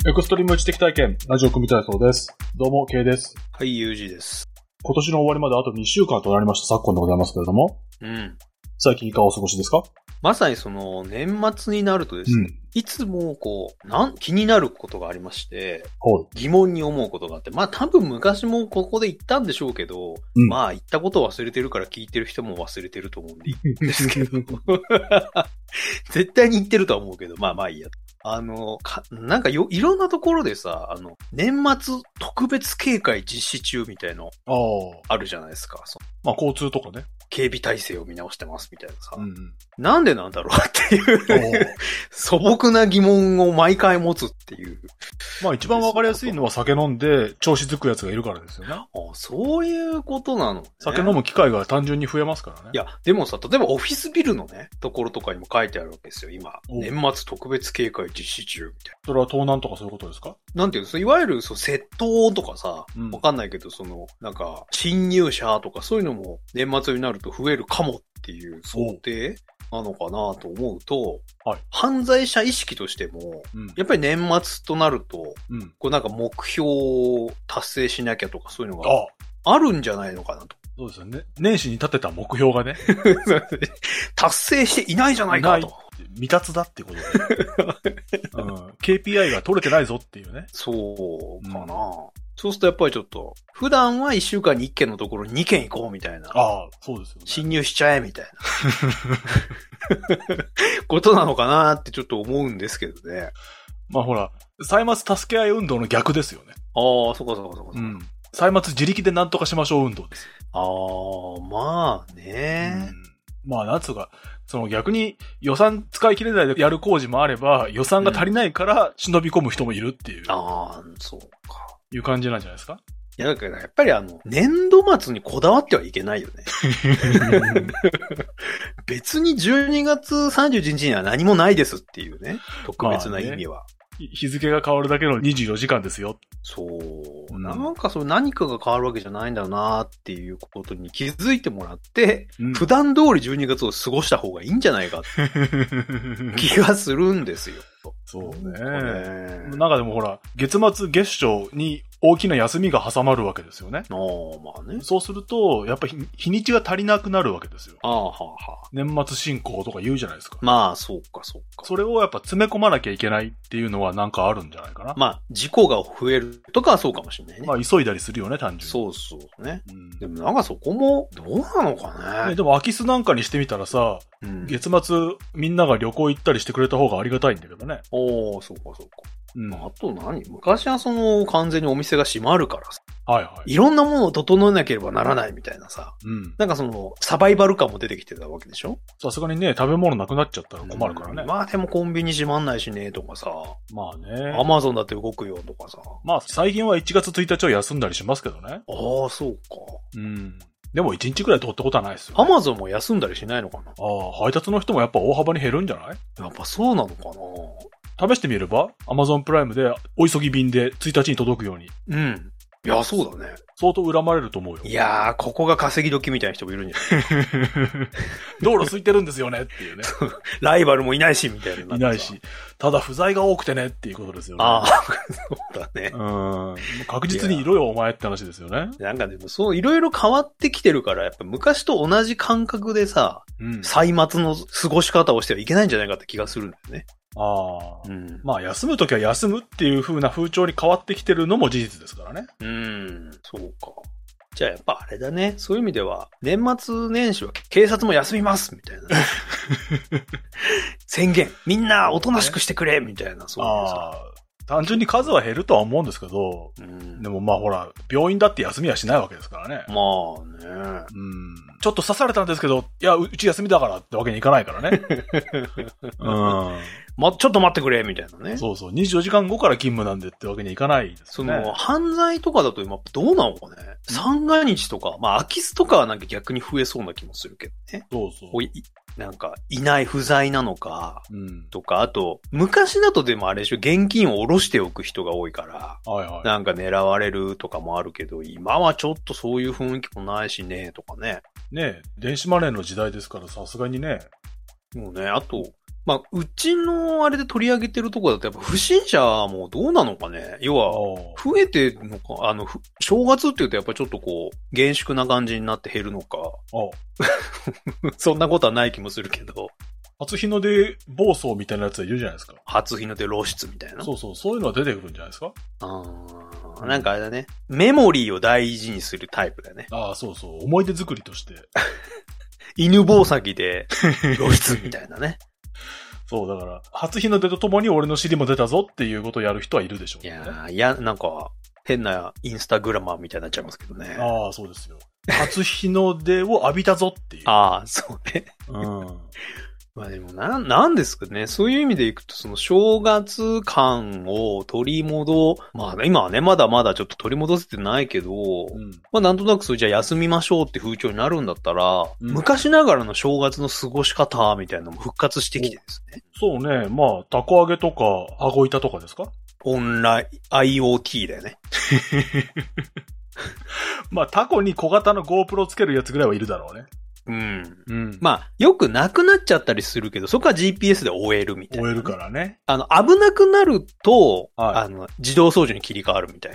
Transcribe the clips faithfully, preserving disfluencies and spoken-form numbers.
エクストリーム知的体験、ラジオ組体操です。どうも、K です。 はい、ユージです。 今年の終わりまであとにしゅうかんとなりました昨今でございますけれども。 うん。 最近いかがお過ごしですか？ まさにその、年末になるとですね、うん、いつもこう、なん、気になることがありまして、はい、疑問に思うことがあって、まあ多分昔もここで言ったんでしょうけど、うん、まあ言ったことを忘れてるから聞いてる人も忘れてると思うんでいいんですけど、絶対に言ってるとは思うけど、まあまあいいや。あの、か、なんかよ、いろんなところでさ、あの、年末特別警戒実施中みたいの、あるじゃないですか。そまあ交通とかね。 警備体制を見直してますみたいなさ。うん、なんでなんだろうっていう素朴な疑問を毎回持つっていう。 まあ一番わかりやすいのは酒飲んで調子づくやつがいるからですよね。ああ、そういうことなの、ね。 酒飲む機会が単純に増えますからね。 いや、でもさ、例えばオフィスビルのね、ところとかにも書いてあるわけですよ、今。年末特別警戒実施中みたいな。 それは盗難とかそういうことですか？ なんていうの、いわゆるそう窃盗とかさ、うん、わかんないけど、その、なんか、侵入者とかそういうのも年末になると増えるかもっていう想定なのかなと思うと、はい、犯罪者意識としても、うん、やっぱり年末となると、うん、こうなんか目標を達成しなきゃとかそういうのがあるんじゃないのかなと。 そうですよね。年始に立てた目標がね。 達成していないじゃないかと。 未達だってことで、うん。ケーピーアイ が取れてないぞっていうね。 そうかな、うん、そうするとやっぱりちょっと、普段はいっしゅうかんにいっけんのところににけん行こうみたいな。 ああ、そうですよね。 侵入しちゃえみたいな。ことなのかなってちょっと思うんですけどね。 まあほら、歳末助け合い運動の逆ですよね。 ああ、そこそこそこ。うん。 歳末自力で何とかしましょう運動です。 ああ、まあね、 うん。まあなんつうか、その逆に予算使い切れないでやる工事もあれば、予算が足りないから忍び込む人もいるっていう。うん、 ああ、そうか。 いう感じなんじゃないですか？ いや、だからやっぱりあの、年度末にこだわってはいけないよね。別にじゅうにがつさんじゅういちにちには何もないですっていうね。特別な意味は。 まあね、日付が変わるだけのにじゅうよじかんですよ。 そう。うん、なんかその何かが変わるわけじゃないんだなっていうことに気づいてもらって、うん、普段通りじゅうにがつを過ごした方がいいんじゃないかって気がするんですよ。 そうね。なんかでもほら、月末月初に大きな休みが挟まるわけですよね。 ああ、まあね。 そうすると、やっぱり日にちが足りなくなるわけですよ。 ああ、はあ、はあ。 年末進行とか言うじゃないですか。 まあ、そうか、そうか。 それをやっぱ詰め込まなきゃいけないっていうのはなんかあるんじゃないかな。 まあ、事故が増えるとかはそうかもしれないね。 まあ、急いだりするよね、単純に。 そうそうね。うん、でもなんかそこも、どうなのかね。 でも、空き巣なんかにしてみたらさ、うん、月末みんなが旅行行ったりしてくれた方がありがたいんだけどね。 おー、そうか、そうか。うん、あと何昔はその完全にお店が閉まるからさ。はいはい。いろんなものを整えなければならないみたいなさ。うん。なんかそのサバイバル感も出てきてたわけでしょ？ さすがにね、食べ物なくなっちゃったら困るからね。 うん、まあでもコンビニ閉まんないしねとかさ。 まあね。 アマゾンだって動くよとかさ。 まあ最近はいちがつついたちは休んだりしますけどね。 ああ、そうか。 うん。でもいちにちくらい取ったことはないですよ、ね。 アマゾンも休んだりしないのかな？ ああ、配達の人もやっぱ大幅に減るんじゃない？ やっぱそうなのかな？ 試してみれば Amazon プライムでお急ぎ便でついたちに届くように。 うん。いや、そうだね。 相当恨まれると思うよ。 いやー、ここが稼ぎ時みたいな人もいるんじゃない道路空いてるんですよねっていうね。 ライバルもいないし、みたいな。 いないし。ただ不在が多くてねっていうことですよね。 ああ、そうだね。 うん。確実にいろよ、お前って話ですよね。 なんかでも、そう、いろいろ変わってきてるから、やっぱ昔と同じ感覚でさ、うん、歳末の過ごし方をしてはいけないんじゃないかって気がするんだよね。 ああ、うん。まあ、休むときは休むっていう風な風潮に変わってきてるのも事実ですからね。 うん、そうか。じゃあやっぱあれだね。そういう意味では、年末年始は警察も休みますみたいな。宣言。みんなおとなしくしてくれみたいな、そういうさ。 単純に数は減るとは思うんですけど、うん、でもまあほら、病院だって休みはしないわけですからね。 まあね。 うん。ちょっと刺されたんですけど、いや、うち休みだからってわけにいかないからね。うん。 ま、ちょっと待ってくれみたいなね。 そうそう。にじゅうよじかんごから勤務なんでってわけにいかないですね。 その、犯罪とかだと今どうなのかね。三が日とか、まあ空き巣とかはなんか逆に増えそうな気もするけどね。 そうそう。 おいなんか、いない不在なのか、うん、とか、あと、昔だとでもあれでしょ、現金を下ろしておく人が多いから、はいはい、なんか狙われるとかもあるけど、今はちょっとそういう雰囲気もないしね、とかね。 ねえ、電子マネーの時代ですからさすがにね。 もうね、あと、 まあ、うちのあれで取り上げてるところだとやっぱ不審者もどうなのかね。要は、増えてるのか、あの、正月って言うとやっぱちょっとこう、厳粛な感じになって減るのか。そんなことはない気もするけど。 初日の出暴走みたいなやつはいるじゃないですか。 初日の出露出みたいな。 そうそう、そういうのは出てくるんじゃないですか。 ああ、なんかあれだね。メモリーを大事にするタイプだね。 ああ、そうそう。思い出作りとして。 犬吠埼で露出みたいなね。 そう、だから、初日の出とともに俺の尻も出たぞっていうことをやる人はいるでしょう、ね。 いやー、いや、なんか、変なインスタグラマーみたいになっちゃいますけどね。 ああ、そうですよ。初日の出を浴びたぞっていう。 ああ、そうね。うん。まあでもな、なんですかね。そういう意味でいくと、その正月感を取り戻、まあ今はね、まだまだちょっと取り戻せてないけど、うん、まあなんとなくそうじゃあ休みましょうって風潮になるんだったら、うん、昔ながらの正月の過ごし方みたいなのも復活してきてですね。 そうね。まあ、たこ揚げとか、羽子板とかですか？ オンライン、アイオーティー だよね。 まあ、タコに小型の GoPro つけるやつぐらいはいるだろうね。 うん。うん。まあ、よくなくなっちゃったりするけど、そこは ジーピーエス で追えるみたいな、ね。 追えるからね。 あの、危なくなると、はい、あの、自動操縦に切り替わるみたい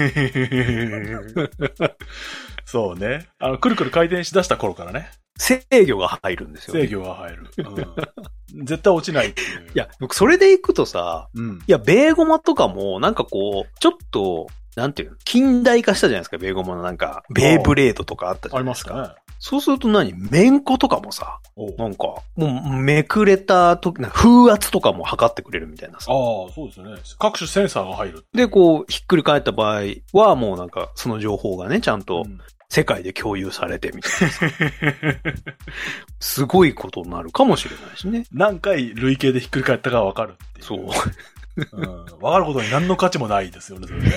な。そうね。あの、くるくる回転しだした頃からね。 制御が入るんですよ、ね。 制御が入る。うん、絶対落ちないっていう。 いや、僕それで行くとさ、うん、いや、ベーゴマとかも、なんかこう、ちょっと、なんていうの、近代化したじゃないですか、ベーゴマのなんか、ベーブレードとかあったじゃないですか。ありますかね。そうすると何めんことかもさ、なんか、もうめくれた時、風圧とかも測ってくれるみたいなさ。 ああ、そうですね。各種センサーが入る。 で、こう、ひっくり返った場合は、もうなんか、その情報がね、ちゃんと、世界で共有されてみたいなさ。すごいことになるかもしれないしね。 何回累計でひっくり返ったかわかるっていう。 そう。 うん。わかることに何の価値もないですよね、それね。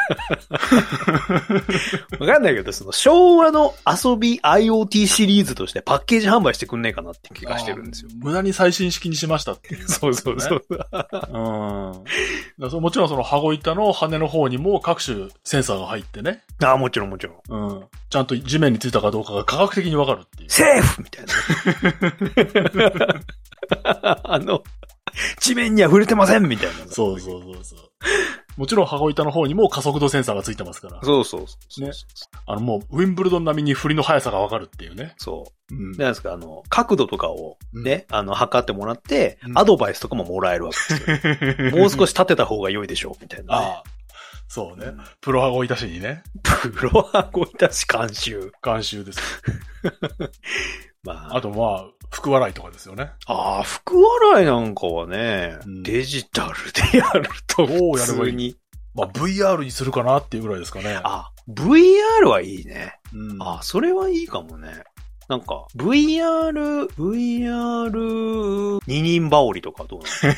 わかんないけど、その昭和の遊び IoT シリーズとしてパッケージ販売してくんねえかなって気がしてるんですよ。 無駄に最新式にしましたっていう、ね。 そうそうそう。うん。 だもちろんその羽子板の羽の方にも各種センサーが入ってね。 ああ、もちろんもちろん。 うん。ちゃんと地面についたかどうかが科学的にわかるっていう。 セーフみたいな。あの、地面には触れてませんみたいな。 そうそうそうそう。もちろん羽子板の方にも加速度センサーがついてますから。 そうそうそう。 ね。あのもう、ウィンブルドン並みに振りの速さがわかるっていうね。 そう。うん。なんですか、あの、角度とかをね、うん、あの、測ってもらって、うん、アドバイスとかももらえるわけですよ。もう少し立てた方が良いでしょう、みたいな、ね。ああ。 そうね。プロ羽子板師にね。 プロ羽子板師監修。 監修です。 まあ、あとまあ、福笑いとかですよね。 ああ、福笑いなんかはね、うん、デジタルでやると普通に。 まあ ブイアール にするかなっていうぐらいですかね。 あ、ブイアール はいいね。うん、あ、それはいいかもね。なんか、ブイアール、ブイアール、二人羽織とかどうなの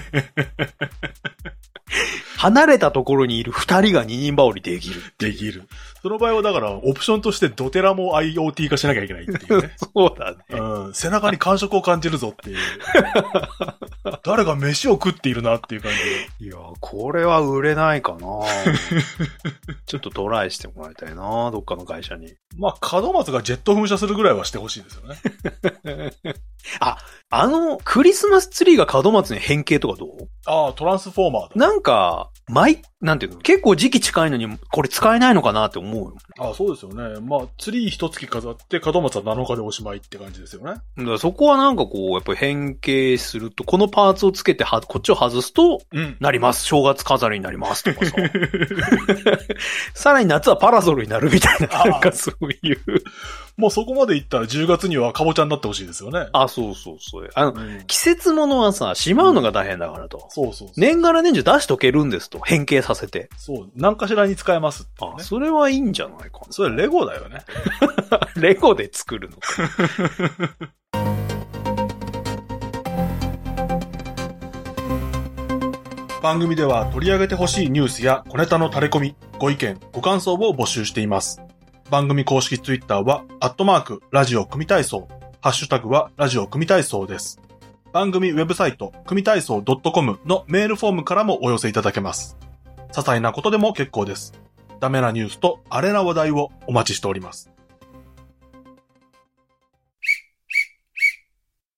離れたところにいる二人が二人羽織できる。 できる。その場合はだから、オプションとしてドテラも IoT 化しなきゃいけないっていうね。 そうだね。 うん。背中に感触を感じるぞっていう。誰が飯を食っているなっていう感じで。いや、これは売れないかなちょっとトライしてもらいたいなどっかの会社に。 まあ、門松がジェット噴射するぐらいはしてほしいですよね。 あ、あの、クリスマスツリーが門松に変形とかどう？ ああ、トランスフォーマーだ。 なんか、毎、なんていうの結構時期近いのに、これ使えないのかなって思うよ。 ああ、そうですよね。まあ、ツリー一月飾って、門松はなのかでおしまいって感じですよね。 だからそこはなんかこう、やっぱり変形すると、このパーツをつけては、こっちを外すと、うん、なります。正月飾りになりますとかさ。さらに夏はパラソルになるみたいな、なんかそういう。 もうそこまでいったらじゅうがつにはカボチャになってほしいですよね。 あ、そうそうそう。あの、うん、季節物はさ、しまうのが大変だからと。うん、 そうそうそう。 年がら年中出しとけるんですと。変形させて。 そう。何かしらに使えますって、ね。 あ、それはいいんじゃないかな。 それレゴだよね。 レゴで作るのか。 番組では取り上げてほしいニュースや小ネタの垂れ込み、ご意見、ご感想を募集しています。番組公式ツイッターは、アットマーク、ラジオ組体操。ハッシュタグは、ラジオ組体操です。番組ウェブサイト、組体操 .com のメールフォームからもお寄せいただけます。些細なことでも結構です。ダメなニュースとアレな話題をお待ちしております。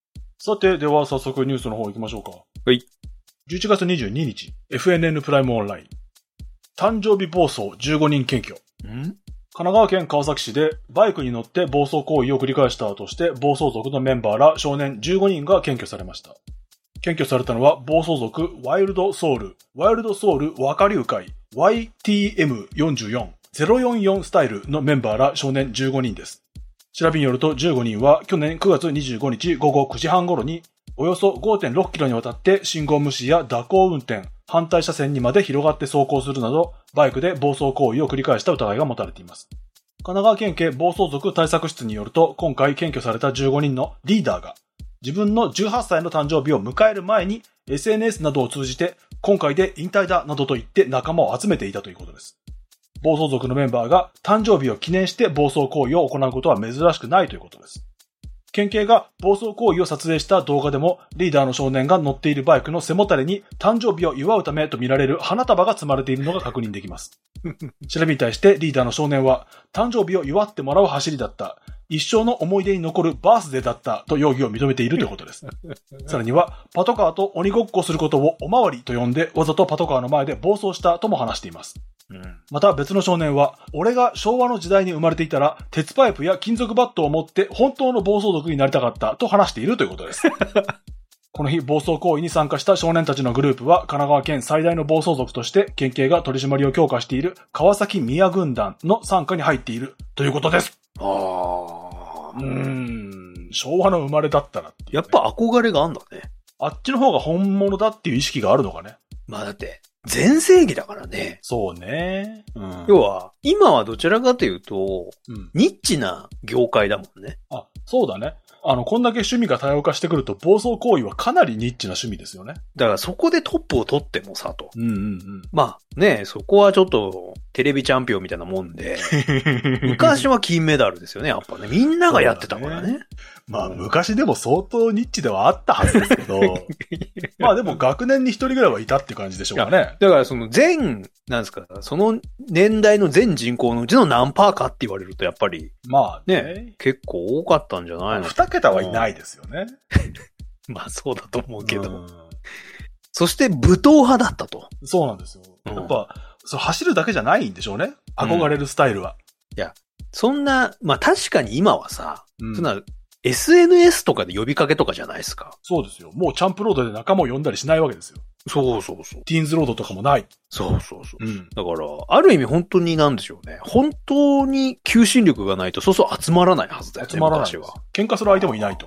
さて、では早速ニュースの方行きましょうか。 はい。 じゅういちがつにじゅうににち、エフエヌエヌ プライムオンライン。誕生日暴走じゅうごにん検挙。 ん？ 神奈川県川崎市でバイクに乗って暴走行為を繰り返したとして暴走族のメンバーら少年じゅうごにんが検挙されました。検挙されたのは暴走族ワイルドソウル、ワイルドソウル若竜会 ワイティーエムよんじゅうよん、ゼロよんよん スタイルのメンバーら少年じゅうごにんです。調べによるとじゅうごにんは去年くがつにじゅうごにち午後くじはん頃におよそ ごてんろっキロにわたって信号無視や蛇行運転、反対車線にまで広がって走行するなどバイクで暴走行為を繰り返した疑いが持たれています。神奈川県警暴走族対策室によると今回検挙されたじゅうごにんのリーダーが自分のじゅうはっさいの誕生日を迎える前に エスエヌエス などを通じて今回で引退だなどと言って仲間を集めていたということです。暴走族のメンバーが誕生日を記念して暴走行為を行うことは珍しくないということです。県警が暴走行為を撮影した動画でもリーダーの少年が乗っているバイクの背もたれに誕生日を祝うためと見られる花束が積まれているのが確認できます。調べに対してリーダーの少年は誕生日を祝ってもらう走りだった。一生の思い出に残るバースデーだったと容疑を認めているということです。さらにはパトカーと鬼ごっこすることをおまわりと呼んでわざとパトカーの前で暴走したとも話しています。うん、また別の少年は俺が昭和の時代に生まれていたら鉄パイプや金属バットを持って本当の暴走族になりたかったと話しているということです。この日暴走行為に参加した少年たちのグループは神奈川県最大の暴走族として県警が取り締まりを強化している川崎宮軍団の傘下に入っているということです。あーうーん昭和の生まれだったらっていう、ね、 やっぱ憧れがあんだね。 あっちの方が本物だっていう意識があるのかね。 まあだって全盛期だからね。 そうね。 うん、要は、今はどちらかというと、うん、ニッチな業界だもんね。 あ、そうだね。あの、こんだけ趣味が多様化してくると、暴走行為はかなりニッチな趣味ですよね。 だからそこでトップを取ってもさ、と。 うんうんうん。 まあね、そこはちょっと、テレビチャンピオンみたいなもんで、昔は金メダルですよね、やっぱね。みんながやってたからね。ねまあ、昔でも相当ニッチではあったはずですけど、まあでも学年に一人ぐらいはいたっていう感じでしょうかね。 だからその全、なんですか、その年代の全人口のうちの何パーかって言われるとやっぱり、 まあね、 ね結構多かったんじゃないの？ 二桁はいないですよね。 まあそうだと思うけど。うん、そして武闘派だったと。 そうなんですよ。やっぱ、そう走るだけじゃないんでしょうね。憧れるスタイルは。 うん、いや、そんな、まあ確かに今はさ、うん、そんな エスエヌエス とかで呼びかけとかじゃないですか。 そうですよ。もうチャンプロードで仲間を呼んだりしないわけですよ。 そうそうそう。 ティーンズロードとかもない。 そうそうそう。うん、だから、ある意味本当になんでしょうね。本当に求心力がないと、そうそう集まらないはずだよね。 集まらない。昔は。喧嘩する相手もいないと。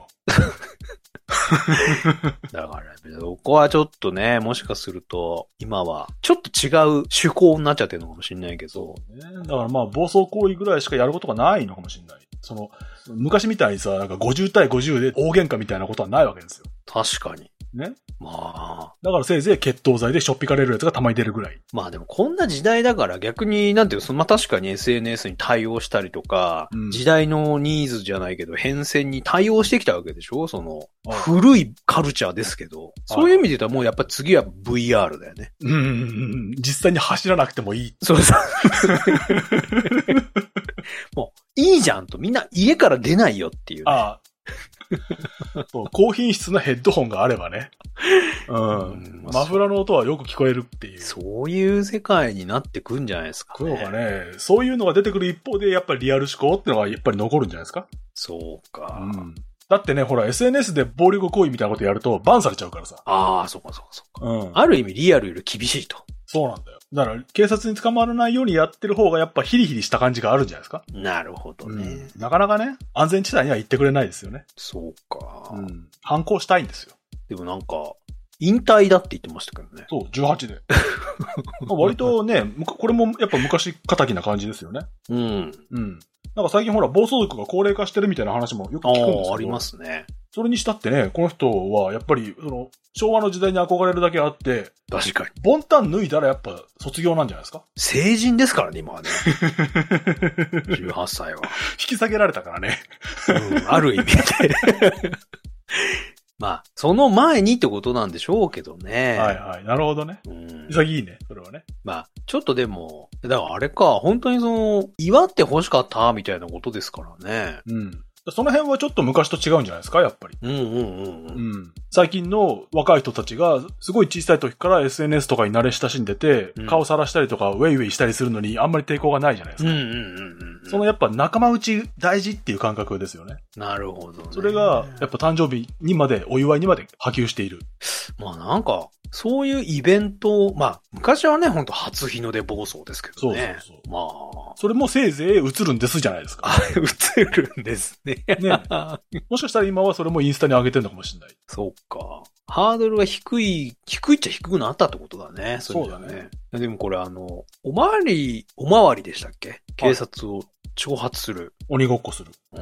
だから、そこはちょっとね、もしかすると、今は、ちょっと違う趣向になっちゃってるのかもしれないけど。 ね、だからまあ、暴走行為ぐらいしかやることがないのかもしれない。その、昔みたいにさ、なんかごじゅうたいごじゅうで大喧嘩みたいなことはないわけですよ。 確かに。 ね。 まあ。 だからせいぜい決闘罪でしょっぴかれるやつがたまに出るぐらい。 まあでもこんな時代だから逆に、なんていうの、まあ確かに エスエヌエス に対応したりとか、うん、時代のニーズじゃないけど変遷に対応してきたわけでしょ？その、古いカルチャーですけど、そういう意味で言ったらもうやっぱ次は ブイアール だよね。 うんうんうん。実際に走らなくてもいい。 そうそう。もう、いいじゃんと、みんな家から出ないよっていう、ね。ああ。 高品質なヘッドホンがあればね。うん。うん、マフラーの音はよく聞こえるっていう。 そういう世界になってくんじゃないですかね。 そうかね。そういうのが出てくる一方で、やっぱりリアル思考ってのがやっぱり残るんじゃないですか。 そうか。 うん。だってね、ほら、エスエヌエス で暴力行為みたいなことやるとバンされちゃうからさ。 ああ、そうかそうかそうか。うん。ある意味リアルより厳しいと。 そうなんだよ。だから、警察に捕まらないようにやってる方がやっぱヒリヒリした感じがあるんじゃないですか。 なるほどね、 うん。なかなかね、安全地帯には行ってくれないですよね。 そうか。 うん。反抗したいんですよ。 でもなんか、引退だって言ってましたけどね。 そう、じゅうはちで。割とね、これもやっぱ昔仇な感じですよね。 うん。 うん。なんか最近ほら、暴走族が高齢化してるみたいな話もよく聞くんですけど。 ああ、ありますね。 それにしたってね、この人はやっぱり、その、昭和の時代に憧れるだけあって、 確かに。 ボンタン脱いだらやっぱ卒業なんじゃないですか？ 成人ですからね、今はね。じゅうはっさいは。 引き下げられたからね。 うん、ある意味で。まあ、その前にってことなんでしょうけどね。 はいはい。なるほどね。うん、潔いね、それはね。 まあ、ちょっとでも、だからあれか、本当にその、祝って欲しかったみたいなことですからね。 うん。 その辺はちょっと昔と違うんじゃないですか、やっぱり。 うんうんうんうん。うん、 最近の若い人たちが、すごい小さい時から エスエヌエス とかに慣れ親しんでて、うん、顔さらしたりとか、ウェイウェイしたりするのにあんまり抵抗がないじゃないですか。うんうんうんうん、そのやっぱ仲間内大事っていう感覚ですよね。 なるほどね。 それが、やっぱ誕生日にまで、お祝いにまで波及している。 まあなんか、そういうイベント、まあ、昔はね、ほんと初日の出暴走ですけどね。そうそうそう。まあ。 それもせいぜい映るんですじゃないですか。 あ、映るんですね。ね。 もしかしたら今はそれもインスタに上げてるのかもしれない。 そうか。ハードルが低い、低いっちゃ低くなったってことだね。 そうだね。 でもこれあの、おまわり、おまわりでしたっけ？警察を挑発する。 鬼ごっこする。 うん。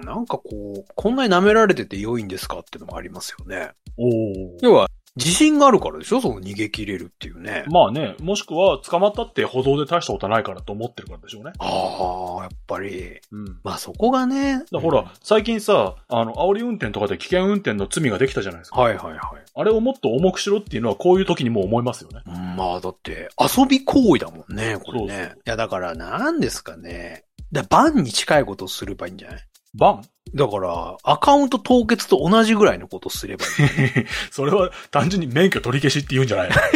なんかこう、こんなに舐められてて良いんですかっていうのもありますよね。 おー。 要は、自信があるからでしょ、その逃げ切れるっていうね。 まあね、もしくは捕まったって歩道で大したことないからと思ってるからでしょうね。 ああ、やっぱり。うん。まあそこがね。 だほら、うん、最近さ、あの、煽り運転とかで危険運転の罪ができたじゃないですか。 はいはいはい。 あれをもっと重くしろっていうのはこういう時にも思いますよね。 うん、まあだって、遊び行為だもんね、これね。そうそう。いやだから何ですかね。だバンに近いことをすればいいんじゃない？ バン？ だから、アカウント凍結と同じぐらいのことをすればいい、ね。 それは単純に免許取り消しって言うんじゃないの？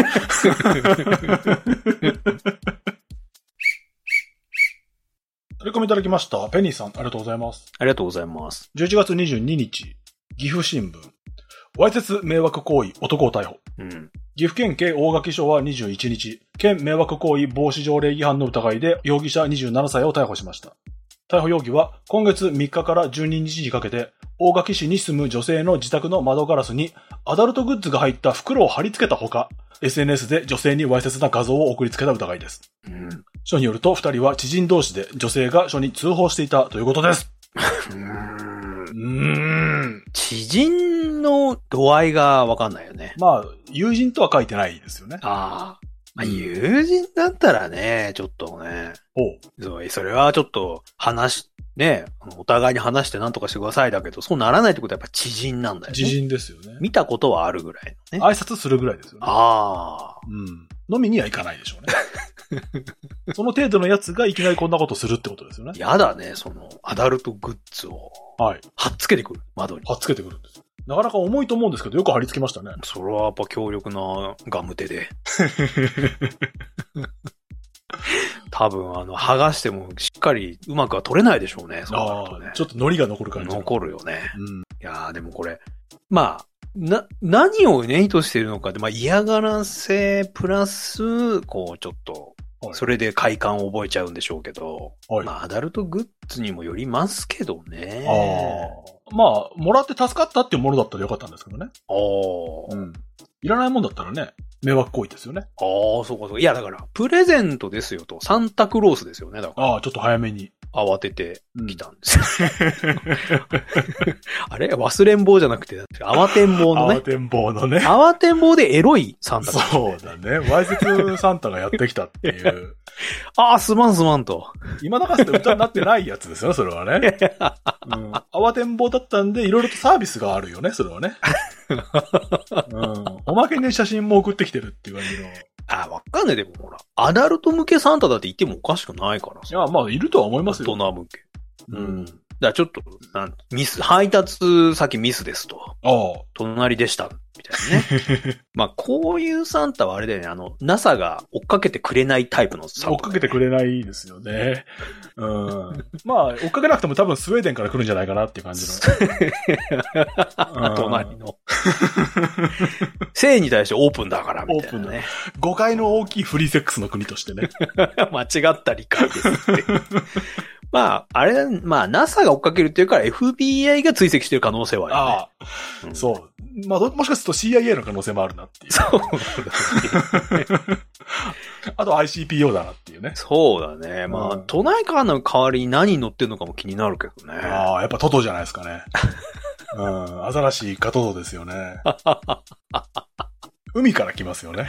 取り込みいただきました。ペニーさん、ありがとうございます。 ありがとうございます。 じゅういちがつにじゅうににち、岐阜新聞。わいせつ迷惑行為、男を逮捕。うん、岐阜県警大垣署はにじゅういちにち、県迷惑行為防止条例違反の疑いで容疑者にじゅうななさいを逮捕しました。逮捕容疑は今月みっかからじゅうににちにかけて大垣市に住む女性の自宅の窓ガラスにアダルトグッズが入った袋を貼り付けたほか、エスエヌエス で女性にわいせつな画像を送りつけた疑いです。うん、署によるとふたりは知人同士で女性が署に通報していたということです。うーんうーん知人の度合いがわかんないよね。 まあ、友人とは書いてないですよね。 ああ。まあ、友人だったらね、ちょっとね。 おう。それはちょっと話し、ね、お互いに話して何とかしてくださいだけど、そうならないってことはやっぱ知人なんだよね。 知人ですよね。 見たことはあるぐらいのね。 挨拶するぐらいですよね。 ああ。 うん。飲みには行かないでしょうね。その程度のやつがいきなりこんなことするってことですよね。 やだね、その、アダルトグッズを。 はい。 貼っつけてくる、窓に。 貼っつけてくるんですよ。なかなか重いと思うんですけど、よく貼り付けましたね。 それはやっぱ強力なガム手で。多分、あの、剥がしてもしっかりうまくは取れないでしょうね。そうなるとね。 ああ、ちょっと糊が残る感じ。 残るよね。うん。いやーでもこれ、まあ、な、何をね、意図しているのかで、まあ嫌がらせプラス、こうちょっと、それで快感を覚えちゃうんでしょうけど、はい、まあアダルトグッズにもよりますけどね。 ああ。まあ、もらって助かったっていうものだったらよかったんですけどね。 ああ。 うん。いらないもんだったらね、迷惑行為ですよね。 ああ、そうかそうか。いやだから、プレゼントですよと、サンタクロースですよね。だから。 ああ、ちょっと早めに。 慌ててきたんですよ。うん、あれ忘れん坊じゃなくて、慌てん坊のね。 慌てん坊のね。 慌てん坊でエロいサンタ、ね。 そうだね。わいせつサンタがやってきたっていう。 ああ、すまんすまんと。 今流して歌になってないやつですよね、それはね。うん、慌てん坊だったんで、いろいろとサービスがあるよね、それはね。うん、おまけに写真も送ってきてるっていう感じの。 あ、わかんない。でもほら、アダルト向けサンタだって言ってもおかしくないからさ。 いや、まあ、いるとは思いますよ。 大人向け。うん。だからちょっと、なんミス、配達先ミスですと。 ああ。 隣でした。みたいなね。まあ、こういうサンタはあれだよね。あの、ナサ が追っかけてくれないタイプのサンタ、ね。 追っかけてくれないですよね。うん。まあ、追っかけなくても多分スウェーデンから来るんじゃないかなっていう感じの。隣の。性に対してオープンだから、みたいなね。 誤解の大きいフリーセックスの国としてね。 間違った理解ですって。まあ、あれ、まあ、ナサ が追っかけるっていうから エフビーアイ が追跡してる可能性はあるよね。ああ、 うん、そう。まあ、もしかすると シーアイエー の可能性もあるなっていう。そうだね。あと アイシーピーオー だなっていうね。 そうだね。まあ、うん、トナカイの代わりに何乗ってるのかも気になるけどね。 ああ、やっぱトトじゃないですかね。うん、アザラシかトトですよね。海から来ますよね。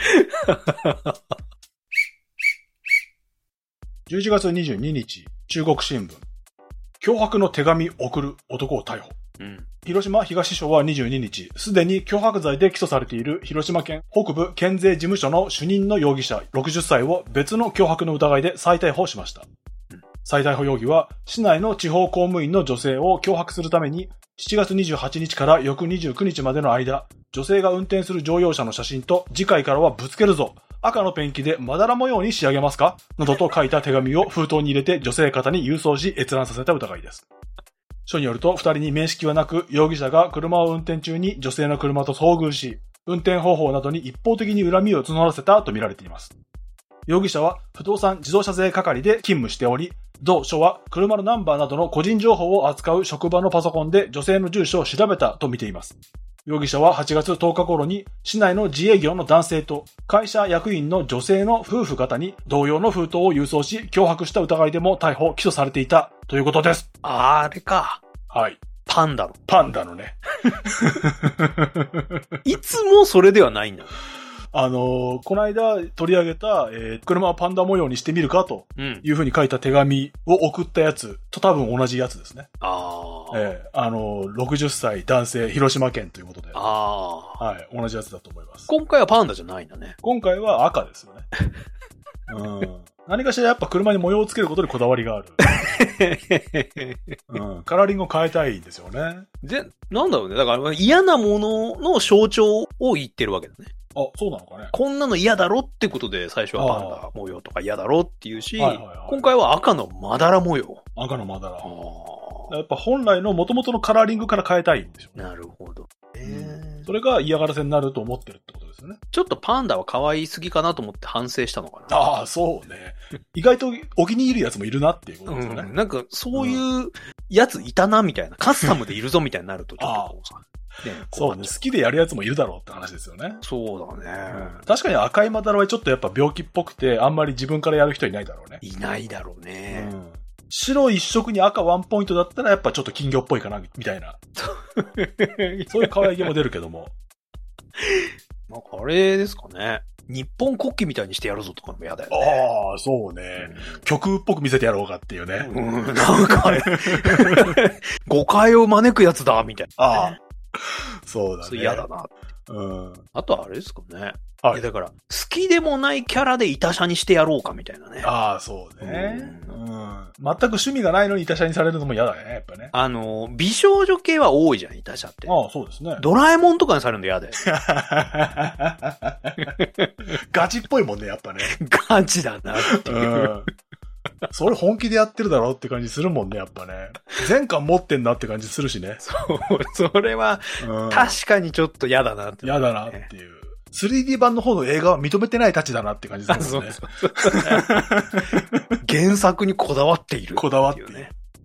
じゅういちがつにじゅうににち、中国新聞。脅迫の手紙送る男を逮捕。うん、広島東署はにじゅうににち、すでに脅迫罪で起訴されている広島県北部県税事務所の主任の容疑者ろくじゅっさいを別の脅迫の疑いで再逮捕しました。うん、 再逮捕容疑は、市内の地方公務員の女性を脅迫するために、しちがつにじゅうはちにちから翌にじゅうくにちまでの間、女性が運転する乗用車の写真と、次回からはぶつけるぞ。赤のペンキでまだら模様に仕上げますかなどと書いた手紙を封筒に入れて女性方に郵送し閲覧させた疑いです。署によると、二人に面識はなく、容疑者が車を運転中に女性の車と遭遇し、運転方法などに一方的に恨みを募らせたとみられています。容疑者は不動産自動車税係で勤務しており、同署は車のナンバーなどの個人情報を扱う職場のパソコンで女性の住所を調べたとみています。容疑者ははちがつとおか頃に市内の自営業の男性と会社役員の女性の夫婦方に同様の封筒を郵送し脅迫した疑いでも逮捕・起訴されていたということです。 あれか。 はい。 パンダの。 パンダのね。 いつもそれではないんだ。 あのー、この間取り上げた、えー、車はパンダ模様にしてみるかという風に書いた手紙を送ったやつと多分同じやつですね。 ああ。 えー、あのー、ろくじゅっさい男性、広島県ということで。 ああ。 はい、同じやつだと思います。 今回はパンダじゃないんだね。 今回は赤ですよね。うん。何かしらやっぱ車に模様をつけることにこだわりがある。うん。カラーリングを変えたいんですよね。 で、なんだろうね。だから嫌なものの象徴を言ってるわけだね。 あ、そうなのかね。 こんなの嫌だろってことで最初はパンダ模様とか嫌だろっていうし、 はいはいはい、 今回は赤のまだら模様。 赤のまだら。やっぱ本来の元々のカラーリングから変えたいんでしょうね。 なるほど。 うん、それが嫌がらせになると思ってるってことですよね。 ちょっとパンダは可愛すぎかなと思って反省したのかな。 ああ、そうね。意外とお気に入るやつもいるなっていうことですよね。 うん、なんかそういうやついたなみたいな、カスタムでいるぞみたいになるとちょっとこうさ。ね、 そうね。好きでやるやつもいるだろうって話ですよね。 そうだね、 うん。確かに赤いまだらはちょっとやっぱ病気っぽくて、あんまり自分からやる人いないだろうね。 いないだろうね。うん、 白一色に赤ワンポイントだったらやっぱちょっと金魚っぽいかな、みたいな。そういう可愛げも出るけども。 なんかあれですかね。日本国旗みたいにしてやるぞとかも嫌だよね。 ああ、そうね、うん。極右っぽく見せてやろうかっていうね。 うん、なんか、誤解を招くやつだ、みたいな、ね。ああ。 そうだね。 嫌だな。 うん。 あとあれですかね。 はい。 だから、好きでもないキャラでいたしゃにしてやろうかみたいなね。 ああ、そうね。うん。うん、全く趣味がないのにいたしゃにされるのも嫌だね、やっぱね。 あの、美少女系は多いじゃん、いたしゃって。 ああ、そうですね。 ドラえもんとかにされるの嫌だよ。 ガチっぽいもんね、やっぱね。 ガチだなっていう。うんそれ本気でやってるだろうって感じするもんね、やっぱね。全巻持ってんなって感じするしね。 そう、それは、確かにちょっっと嫌だなって、 ね。嫌だなっていう。スリーディー 版の方の映画は認めてないたちだなって感じするもんね。そうそうそう原作にこだわっている、ね。 こだわっている。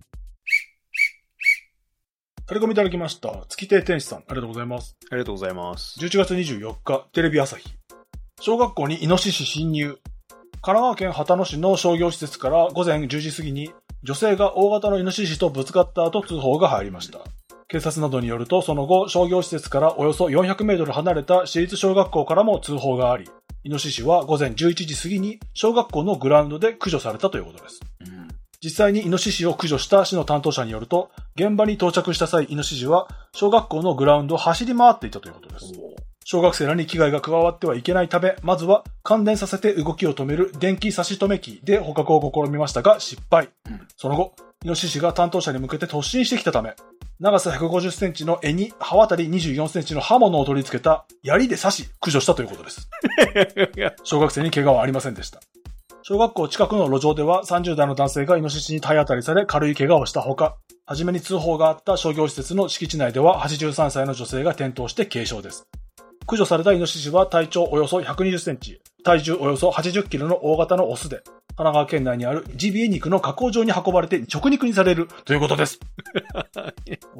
タレコミいただきました。月亭天使さん、ありがとうございます。 ありがとうございます。 じゅういちがつにじゅうよっか、テレビ朝日。小学校にイノシシ侵入。神奈川県秦野市の商業施設から午前じゅうじ過ぎに女性が大型のイノシシとぶつかった後通報が入りました。警察などによるとその後商業施設からおよそよんひゃくメートル離れた市立小学校からも通報があり、イノシシは午前じゅういちじ過ぎに小学校のグラウンドで駆除されたということです。うん、実際にイノシシを駆除した市の担当者によると、現場に到着した際イノシシは小学校のグラウンドを走り回っていたということです。小学生らに危害が加わってはいけないため、まずは感電させて動きを止める電気差し止め機で捕獲を試みましたが失敗。うん、その後、イノシシが担当者に向けて突進してきたため、長さひゃくごじゅっセンチの柄に刃渡りにじゅうよんセンチの刃物を取り付けた槍で刺し駆除したということです。小学生に怪我はありませんでした。小学校近くの路上ではさんじゅうだいの男性がイノシシに体当たりされ軽い怪我をしたほか、はじめに通報があった商業施設の敷地内でははちじゅうさんさいの女性が転倒して軽傷です。駆除されたイノシシは体長およそひゃくにじゅっセンチ、体重およそはちじゅっキロの大型のオスで、神奈川県内にあるジビエ肉の加工場に運ばれて直肉にされるということです。お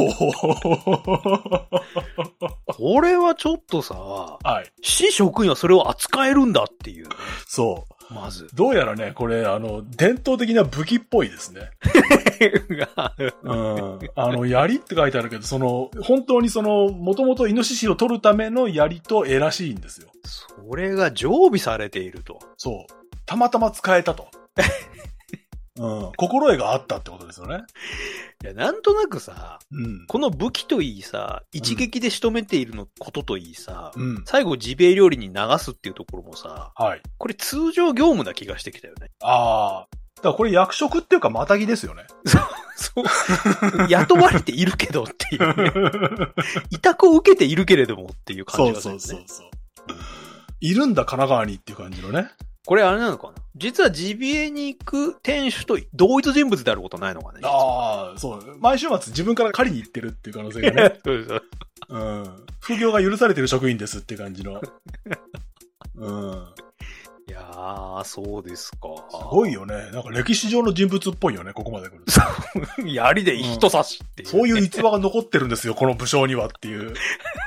これはちょっとさ、 はい、市職員はそれを扱えるんだっていう、ね。 そう。 まず。 どうやらね、これ、あの、伝統的な武器っぽいですね。うん。あの、槍って書いてあるけど、その、本当にその、もともとイノシシを取るための槍と柄らしいんですよ。 それが常備されていると。 そう。たまたま使えたと。うん。心得があったってことですよね。 いや、なんとなくさ、 うん、 この武器といいさ、一撃で仕留めているのことといいさ、 うん、 最後ジビエ料理に流すっていうところもさ、 はい、 これ通常業務な気がしてきたよね。 ああ、 だからこれ役職っていうかまたぎですよね。 そう。雇われているけどっていうね。委託を受けているけれどもっていう感じがするね。そうそうそうそう。 いるんだ、神奈川にっていう感じのね。 これあれなのかな、実はジビエに行く店主と同一人物であることないのかね。 ああ、そう。毎週末自分から借りに行ってるっていう可能性がね。そうです。うん。副業が許されてる職員ですって感じの。うん。 いやー、そうですか。 すごいよね。なんか歴史上の人物っぽいよね、ここまで来ると。槍で人刺しっていう、 ねうん、そういう逸話が残ってるんですよ、この武将にはっていう。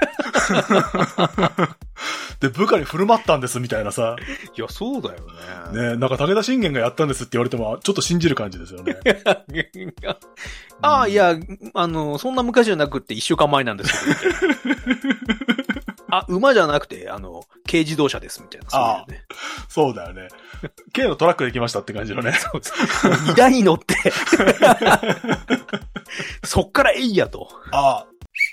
で、部下に振る舞ったんですみたいなさ。 いや、そうだよね。ねなんか武田信玄がやったんですって言われても、ちょっと信じる感じですよね。 ああ、うん、いや、あの、そんな昔じゃなくって一週間前なんですけど。あ、馬じゃなくて、あの、軽自動車ですみたいな。 ああ、そうだよね。軽のトラックで行きましたって感じのね。そうそう。荷台に乗って、そっからえいやと。 ああ。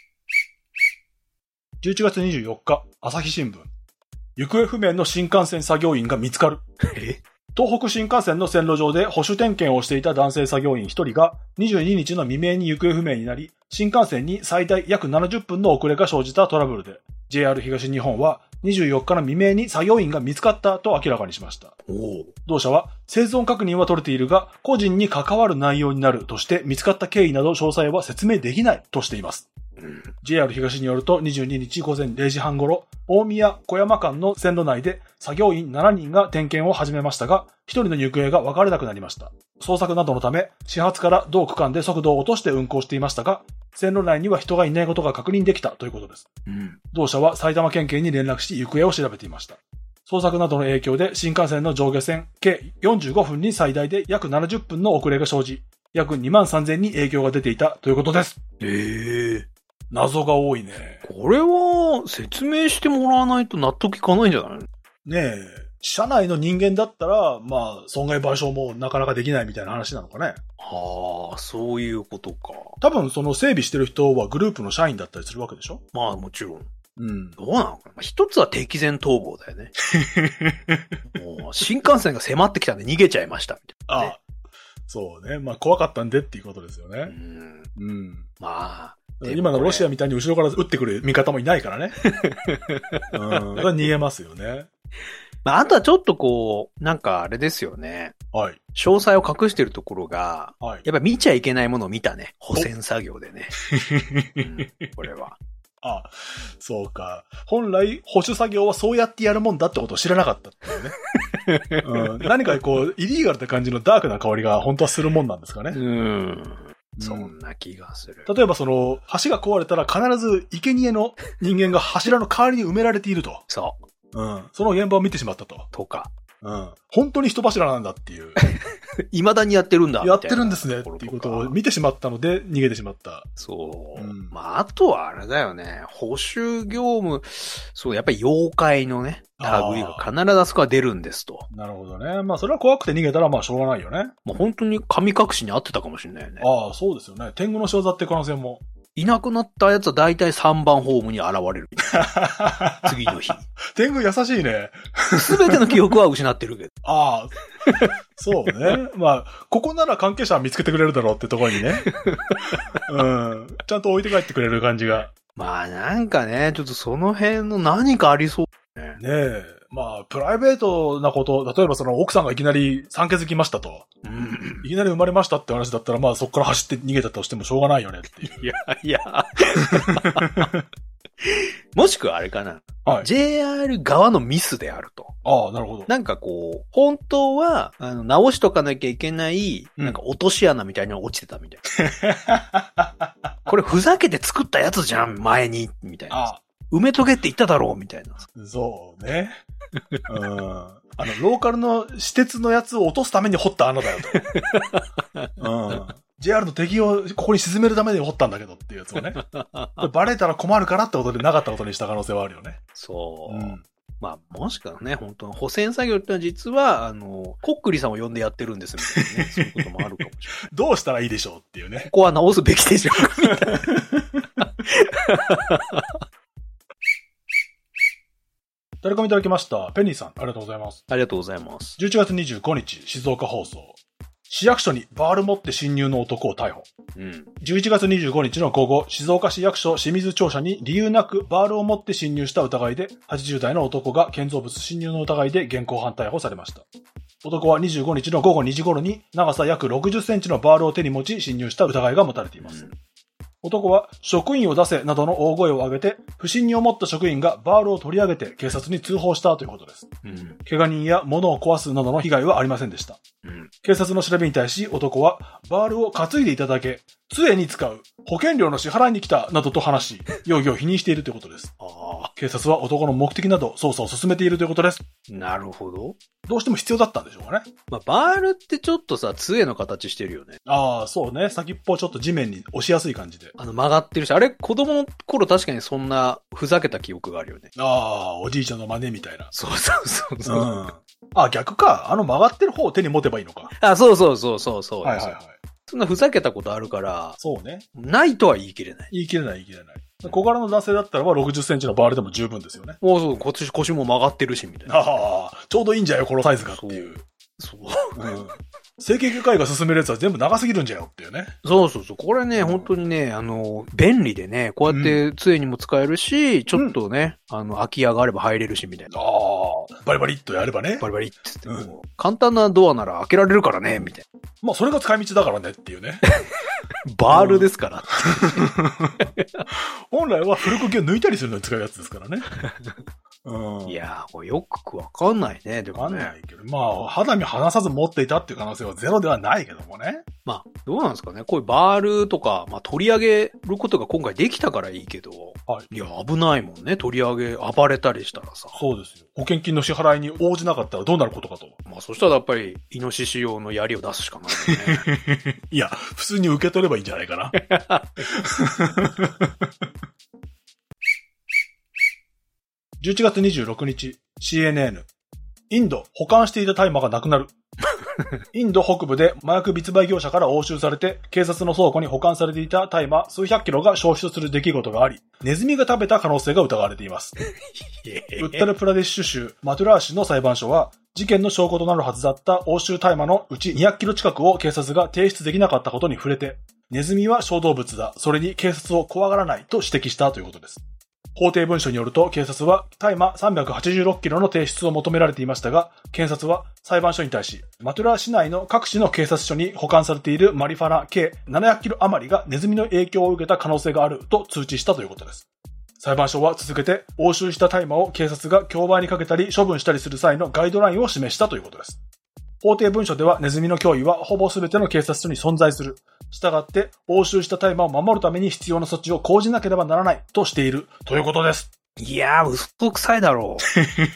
じゅういちがつにじゅうよっか、朝日新聞。行方不明の新幹線作業員が見つかる。 え東北新幹線の線路上で保守点検をしていた男性作業員ひとりがにじゅうににちの未明に行方不明になり、新幹線に最大約ななじゅっぷんの遅れが生じたトラブルで、ジェイアール 東日本はにじゅうよっかの未明に作業員が見つかったと明らかにしました。同社は生存確認は取れているが、個人に関わる内容になるとして見つかった経緯など詳細は説明できないとしています。ジェイアール 東によるとにじゅうににち午前れいじはん頃、大宮小山間の線路内で作業員しちにんが点検を始めましたが、ひとりの行方が分からなくなりました。捜索などのため、始発から同区間で速度を落として運行していましたが、線路内には人がいないことが確認できたということです。うん、同社は埼玉県警に連絡し行方を調べていました。捜索などの影響で新幹線の上下線計よんじゅうごふんに最大で約ななじゅっぷんの遅れが生じ、約にまんさんぜんに影響が出ていたということです。 えー謎が多いね。 これは説明してもらわないと納得いかないんじゃない？ ねえ。社内の人間だったら、まあ、損害賠償もなかなかできないみたいな話なのかね。 はあ、そういうことか。 多分その整備してる人はグループの社員だったりするわけでしょ？ まあもちろん。 うん。 どうなのかな。一つは敵前逃亡だよね。もう新幹線が迫ってきたんで逃げちゃいましたみたいな、ね。ああ。そうね。まあ怖かったんでっていうことですよね。うん。うん。まあ。今のロシアみたいに後ろから撃ってくる味方もいないからね。うん。逃げますよね。 まあ、あとはちょっとこう、なんかあれですよね。 はい。 詳細を隠してるところが、 はい。 やっぱ見ちゃいけないものを見たね。補選作業でね。うん、これは。 あ、そうか。本来、保守作業はそうやってやるもんだってことを知らなかったっていうね。うん、何かこう、イリーガルな感じのダークな香りが本当はするもんなんですかね。 うん。そんな気がする。 例えばその、橋が壊れたら必ず生贄の人間が柱の代わりに埋められていると。 そう。 うん。その現場を見てしまったと。 とか。 うん。本当に人柱なんだっていう。 未だにやってるんだ。 やってるんですねっていうことを見てしまったので逃げてしまった。 そう。うん、まあ、あとはあれだよね。保守業務、そう、やっぱり妖怪のね、類が必ずあそこは出るんですと。 なるほどね。まあ、それは怖くて逃げたらまあしょうがないよね。 まあ、本当に神隠しに合ってたかもしれないよね。 ああ、そうですよね。天狗の仕業って可能性も。 いなくなったやつは大体さんばんホームに現れる。次の日。 天狗優しいね。 すべての記憶は失ってるけど。 ああ。そうね。まあ、ここなら関係者は見つけてくれるだろうってところにね。うん。ちゃんと置いて帰ってくれる感じが。 まあなんかね、ちょっとその辺の何かありそうね。ねえ。まあ、プライベートなこと、例えばその奥さんがいきなり産気づきましたと。うん、いきなり生まれましたって話だったら、まあそこから走って逃げたとしてもしょうがないよねっていう。 いや、いや。もしくはあれかな。はい。ジェイアール 側のミスであると。 ああ、なるほど。 なんかこう、本当は、あの、直しとかなきゃいけない、うん、なんか落とし穴みたいに落ちてたみたいな。これふざけて作ったやつじゃん、前に、みたいな。ああ。埋めとけって言っただろうみたいな。 そうね。うん。あの、ローカルの私鉄のやつを落とすために掘った穴だよと。うん。ジェイアール の敵をここに沈めるために掘ったんだけどっていうやつをね。バレたら困るからってことでなかったことにした可能性はあるよね。 そう。うん、まあ、もしかね、本当の補選作業ってのは実は、あの、コックリさんを呼んでやってるんですみたいなね。そういうこともあるかもしれない。 どうしたらいいでしょうっていうね。 ここは直すべきでしょうかみたいな。 タレコミいただきました。ペニーさん、ありがとうございます。 ありがとうございます。 じゅういちがつにじゅうごにち、静岡放送。 市役所にバール持って侵入の男を逮捕。 うん。 じゅういちがつにじゅうごにちの午後、静岡市役所清水庁舎に理由なくバールを持って侵入した疑いで、はちじゅうだいの男が建造物侵入の疑いで現行犯逮捕されました。男はにじゅうごにちの午後にじ頃に長さ約ろくじゅっセンチのバールを手に持ち侵入した疑いが持たれています。うん、男は職員を出せなどの大声を上げて、不審に思った職員がバールを取り上げて警察に通報したということです。うん、怪我人や物を壊すなどの被害はありませんでした。うん、警察の調べに対し男はバールを担いでいただけ、杖に使う、保険料の支払いに来たなどと話し、容疑を否認しているということです。あ、警察は男の目的など捜査を進めているということです。 なるほど。 どうしても必要だったんでしょうかね。 まあ、バールってちょっとさ、杖の形してるよね。 ああ、そうね。先っぽをちょっと地面に押しやすい感じで。 あの曲がってるし、あれ子供の頃確かにそんなふざけた記憶があるよね。 ああ、おじいちゃんの真似みたいな。 そうそうそうそう。うん。 あ、逆か。あの曲がってる方を手に持てばいいのか。 あ、そうそうそうそうそう。 はいはいはい。 そんなふざけたことあるから。 そうね。 ないとは言い切れない。 言い切れない言い切れない。小柄の男性だったらばろくじゅっセンチのバールでも十分ですよね。 もうそう、腰、腰も曲がってるし、みたいな。 ああ、ちょうどいいんじゃよ、このサイズがっていう。そう。そううん。整形外科医が進めるやつは全部長すぎるんじゃよっていうね。 そうそうそう。これね、うん、本当にね、あの、便利でね、こうやって杖にも使えるし、うん、ちょっとね、あの、空き家があれば入れるし、みたいな。 ああ、バリバリっとやればね。 バリバリってって、うん、簡単なドアなら開けられるからね、みたいな。 まあ、それが使い道だからねっていうね。 バールですから。 本来は古釘を抜いたりするのに使うやつですからね。 うん、いやー、これよくわかんないね。でもね。 わかんないけど。まあ、肌身離さず持っていたっていう可能性はゼロではないけどもね。 まあ、どうなんですかね。こういうバールとか、まあ取り上げることが今回できたからいいけど。はい。いや、危ないもんね。取り上げ、暴れたりしたらさ。 そうですよ。保険金の支払いに応じなかったらどうなることかと。 まあ、そしたらやっぱり、イノシシ用の槍を出すしかないよね。 いや、普通に受け取ればいいんじゃないかな。じゅういちがつにじゅうろくにち、シーエヌエヌ。インド、保管していた大麻がなくなる。インド北部で麻薬密売業者から押収されて、警察の倉庫に保管されていた大麻数百キロが消失する出来事があり、ネズミが食べた可能性が疑われています。ウッタルプラディッシュ州マトゥラー市の裁判所は、事件の証拠となるはずだった押収大麻のうちにひゃくキロ近くを警察が提出できなかったことに触れて、ネズミは小動物だ、それに警察を怖がらないと指摘したということです。法廷文書によると警察は大麻さんびゃくはちじゅうろくキロの提出を求められていましたが、検察は裁判所に対し、マトゥラー市内の各地の警察署に保管されているマリファナ計ななひゃくキロ余りがネズミの影響を受けた可能性があると通知したということです。裁判所は続けて押収した大麻を警察が競売にかけたり処分したりする際のガイドラインを示したということです。法廷文書ではネズミの脅威はほぼ全ての警察署に存在する。したがって押収した大麻を守るために必要な措置を講じなければならないとしているということです。 いやー、嘘くさいだろう。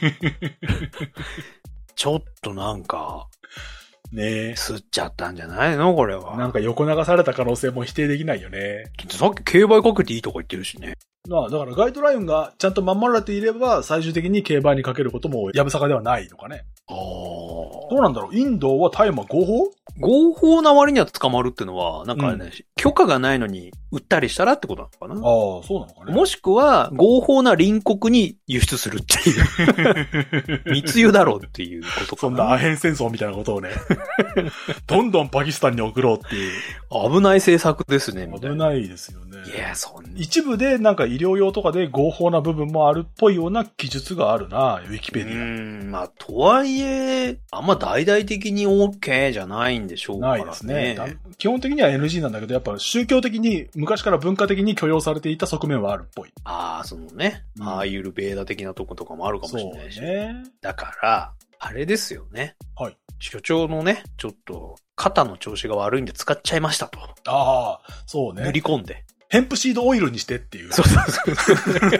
ちょっとなんか、ねえ。吸っちゃったんじゃないのこれは。 なんか横流された可能性も否定できないよね。 さっき競売かけていいとか言ってるしね。 まあ、だからガイドラインがちゃんと守られていれば、最終的に競売にかけることもやぶさかではないのかね。ああ。どうなんだろう、インドは大麻合法？ 合法な割には捕まるってのは、なんかね、うん、許可がないのに売ったりしたらってことなのかな。 ああ、そうなのかね。 もしくは、合法な隣国に輸出するっていう。密輸だろうっていうことかな。 そんなアヘン戦争みたいなことをね。どんどんパキスタンに送ろうっていう。 危ない政策ですね、みたいな。 危ないですよね。 いや、そんな。 一部でなんか医療用とかで合法な部分もあるっぽいような記述があるな、ウィキペディア。 うん、まあ、とはいえ、あんま大々的に OK じゃないんでしょうからね。 ないですね。基本的には エヌジー なんだけど、やっぱ宗教的に、昔から文化的に許容されていた側面はあるっぽい。 ああ、そのね、うん、アーユルベーダ的なとことかもあるかもしれないし。そうね。だから、あれですよね。はい。所長のね、ちょっと、肩の調子が悪いんで使っちゃいましたと。 ああ、そうね。 塗り込んで。 ヘンプシードオイルにしてっていう。 そうそうそう。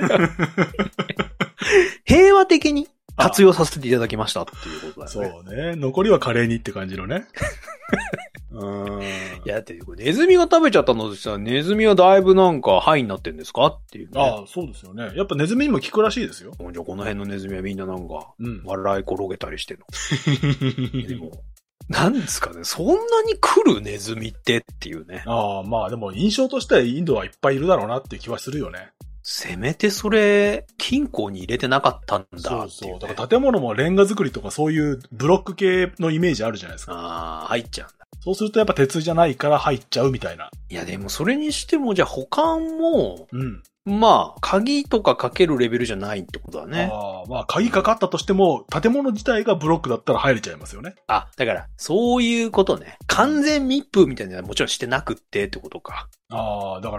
平和的に活用させていただきましたっていうことだよね。 そうね。残りはカレーにって感じのね。 うん。いや、だって、ネズミが食べちゃったのでさ、ネズミはだいぶなんかハイになってんですかっていうね。 ああ、そうですよね。やっぱネズミにも効くらしいですよ。 じゃあこの辺のネズミはみんななんか、うん、笑い転げたりしてるの。でもなんですかね、そんなに来るネズミってっていうね。 ああ、まあでも印象としてはインドはいっぱいいるだろうなっていう気はするよね。 せめてそれ、金庫に入れてなかったんだっていう、ね。 そうそう。だから建物もレンガ作りとかそういうブロック系のイメージあるじゃないですか。 ああ、入っちゃうんだ。 そうするとやっぱ鉄じゃないから入っちゃうみたいな。 いやでもそれにしてもじゃあ保管も、 うん。 まあ、鍵とかかけるレベルじゃないってことだね。 ああ、まあ、鍵かかったとしても、建物自体がブロックだったら入れちゃいますよね。 あ、だから、そういうことね。完全密封みたいなのはもちろんしてなくってってことか。 ああ、だから、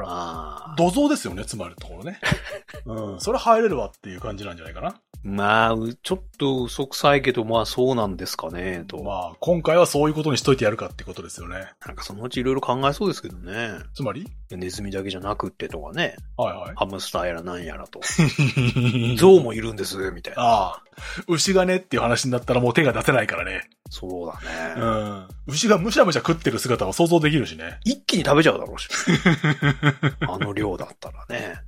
土蔵ですよね、つまるところね。うん、それ入れるわっていう感じなんじゃないかな。 まあ、ちょっと嘘くさいけど、まあそうなんですかね、と。 まあ、今回はそういうことにしといてやるかってことですよね。 なんかそのうちいろいろ考えそうですけどね。 つまりネズミだけじゃなくってとかね。 はいはい。 ハムスターやらなんやらと。象もいるんです、みたいな。 ああ。牛がねっていう話になったらもう手が出せないからね。 そうだね。 うん。牛がむしゃむしゃ食ってる姿は想像できるしね。 一気に食べちゃうだろうし。あの量だったらね。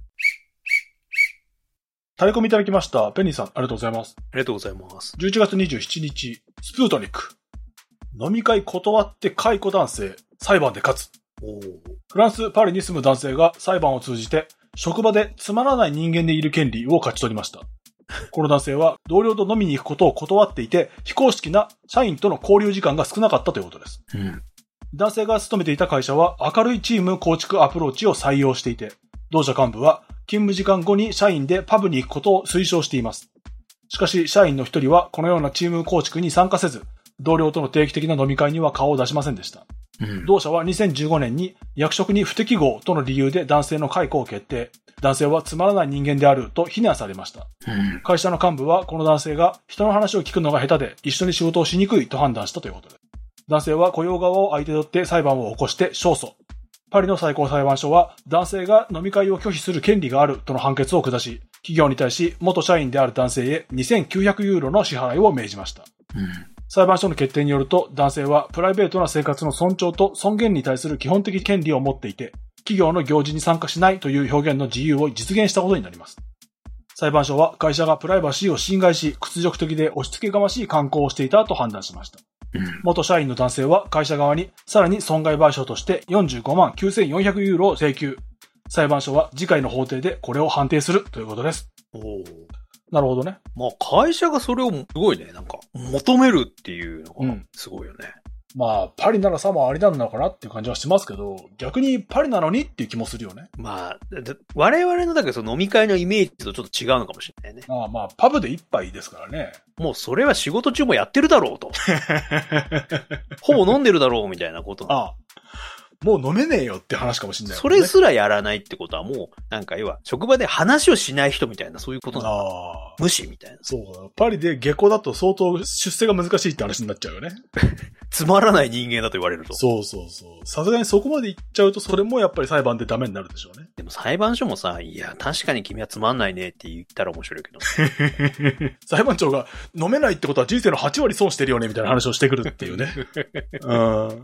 タレコミいただきました。ペニーさん、ありがとうございます。 ありがとうございます。 じゅういちがつにじゅうしちにち、スプートニク。飲み会断って解雇男性、裁判で勝つ。 おフランス・パリに住む男性が裁判を通じて、職場でつまらない人間でいる権利を勝ち取りました。この男性は同僚と飲みに行くことを断っていて、非公式な社員との交流時間が少なかったということです。 うん、 男性が勤めていた会社は明るいチーム構築アプローチを採用していて、同社幹部は勤務時間後に社員でパブに行くことを推奨しています。しかし社員の一人はこのようなチーム構築に参加せず、同僚との定期的な飲み会には顔を出しませんでした。うん、同社はにせんじゅうごねんに役職に不適合との理由で男性の解雇を決定。男性はつまらない人間であると非難されました。うん、会社の幹部はこの男性が人の話を聞くのが下手で一緒に仕事をしにくいと判断したということです。男性は雇用側を相手取って裁判を起こして勝訴。パリの最高裁判所は男性が飲み会を拒否する権利があるとの判決を下し、企業に対し元社員である男性へにせんきゅうひゃくユーロの支払いを命じました。うん、裁判所の決定によると男性はプライベートな生活の尊重と尊厳に対する基本的権利を持っていて、企業の行事に参加しないという表現の自由を実現したことになります。裁判所は会社がプライバシーを侵害し、屈辱的で押し付けがましい慣行をしていたと判断しました。うん、元社員の男性は会社側にさらに損害賠償としてよんじゅうごまんきゅうせんよんひゃくユーロを請求。裁判所は次回の法廷でこれを判定するということです。おー、なるほどね。 まあ会社がそれをすごいね、なんか求めるっていうのがすごいよね。 うん、まあパリならさもありなのかなっていう感じはしますけど、逆にパリなのにっていう気もするよね。 まあ我々のだけどその飲み会のイメージとちょっと違うのかもしれないね。 ああ、まあパブで一杯ですからね。 もうそれは仕事中もやってるだろうと。ほぼ飲んでるだろうみたいなこと。 ああ、もう飲めねえよって話かもしれない、ね。 それすらやらないってことはもう、なんか要は、職場で話をしない人みたいな、そういうことなの。ああ。無視みたいな。 そうだ。パリで下戸だと相当出世が難しいって話になっちゃうよね。 つまらない人間だと言われると。 そうそうそう。さすがにそこまで行っちゃうと、それもやっぱり裁判でダメになるでしょうね。 でも裁判所もさ、いや、確かに君はつまんないねって言ったら面白いけど。 裁判長が飲めないってことは人生のはちわり損してるよねみたいな話をしてくるっていうね。うん。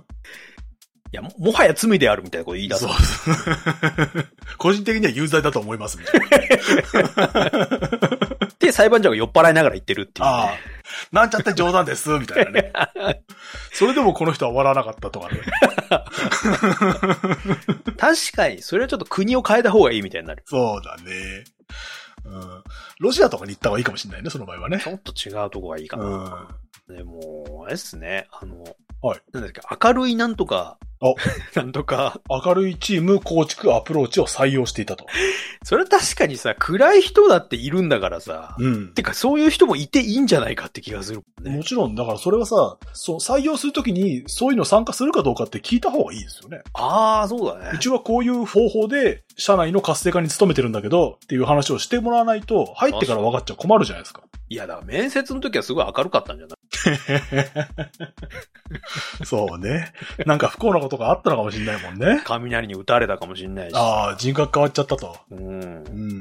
いや、も、もはや罪であるみたいなこと言い出す。そう個人的には有罪だと思いますみたいな。 で、裁判長が酔っ払いながら言ってるっていう、ね。ああ。 なんちゃって冗談です、みたいなね。それでもこの人は笑わなかったとかね。 確かに、それはちょっと国を変えた方がいいみたいになる。 そうだね。うん。ロシアとかに行った方がいいかもしれないね、その場合はね。 ちょっと違うとこがいいかな。うん、でも、あれですね、あの、 はい。 なんだっけ、明るいなんとか、なんとか。 明るいチーム構築アプローチを採用していたと。 それは確かにさ、暗い人だっているんだからさ。うん。てか、そういう人もいていいんじゃないかって気がする、 ね。もちろん、だからそれはさ、そう、採用するときに、そういうの参加するかどうかって聞いた方がいいですよね。 ああ、そうだね。 うちはこういう方法で、社内の活性化に努めてるんだけど、っていう話をしてもらわないと、入ってから分かっちゃ困るじゃないですか。 いや、だから面接の時はすごい明るかったんじゃないそうね。なんか不幸なことがあったのかもしれないもんね。 雷に打たれたかもしれないし。 ああ、人格変わっちゃったと。うん。うん。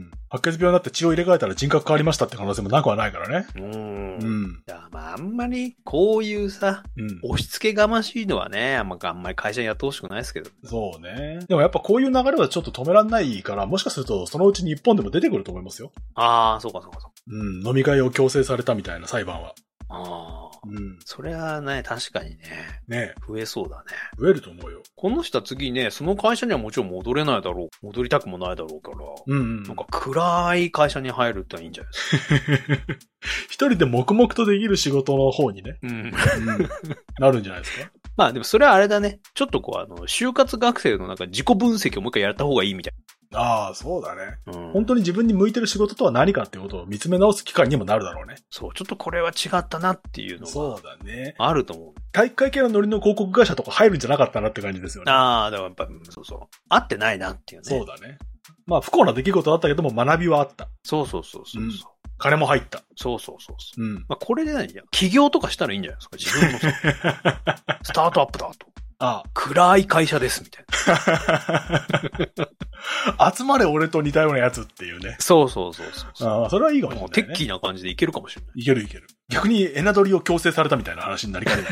白血病になって血を入れ替えたら人格変わりましたって可能性もなくはないからね。うん。 うん。いや、まあ、あんまり、こういうさ、うん、押し付けがましいのはね、あんま、あんまり会社にやってほしくないですけど。 そうね。でもやっぱこういう流れはちょっと止めらんないから、もしかするとそのうち日本でも出てくると思いますよ。 ああ、そうかそうかそうか。 うん。飲み会を強制されたみたいな裁判は。 ああ。うん。それはね、確かにね。 ね。 増えそうだね。 増えると思うよ。この人は次ね、その会社にはもちろん戻れないだろう。戻りたくもないだろうから。うん、うん。なんか暗い会社に入るっていいんじゃないですか。 一人で黙々とできる仕事の方にね。うん。うん、なるんじゃないですか。 まあでもそれはあれだね。ちょっとこうあの、就活学生のなんか自己分析をもう一回やった方がいいみたいな。ああ、そうだね、うん。本当に自分に向いてる仕事とは何かっていうことを見つめ直す機会にもなるだろうね。 そう、ちょっとこれは違ったなっていうのが。 そうだね。 あると思う。 体育会系のノリの広告会社とか入るんじゃなかったなって感じですよね。 ああ、だからやっぱ、そうそう。合ってないなっていうね。 そうだね。まあ不幸な出来事だったけども学びはあった。 そうそうそうそうそう、うん。 金も入った。 そうそうそうそう。うん。まあこれで何や、起業とかしたらいいんじゃないですか、自分のさ。スタートアップだと。ああ。暗い会社ですみたいな。集まれ俺と似たようなやつっていうね。 そうそうそうそう。 ああ、それはいいかもしれない、ね。 テッキーな感じでいけるかもしれない。 いけるいける。逆にエナドリを強制されたみたいな話になりかねない。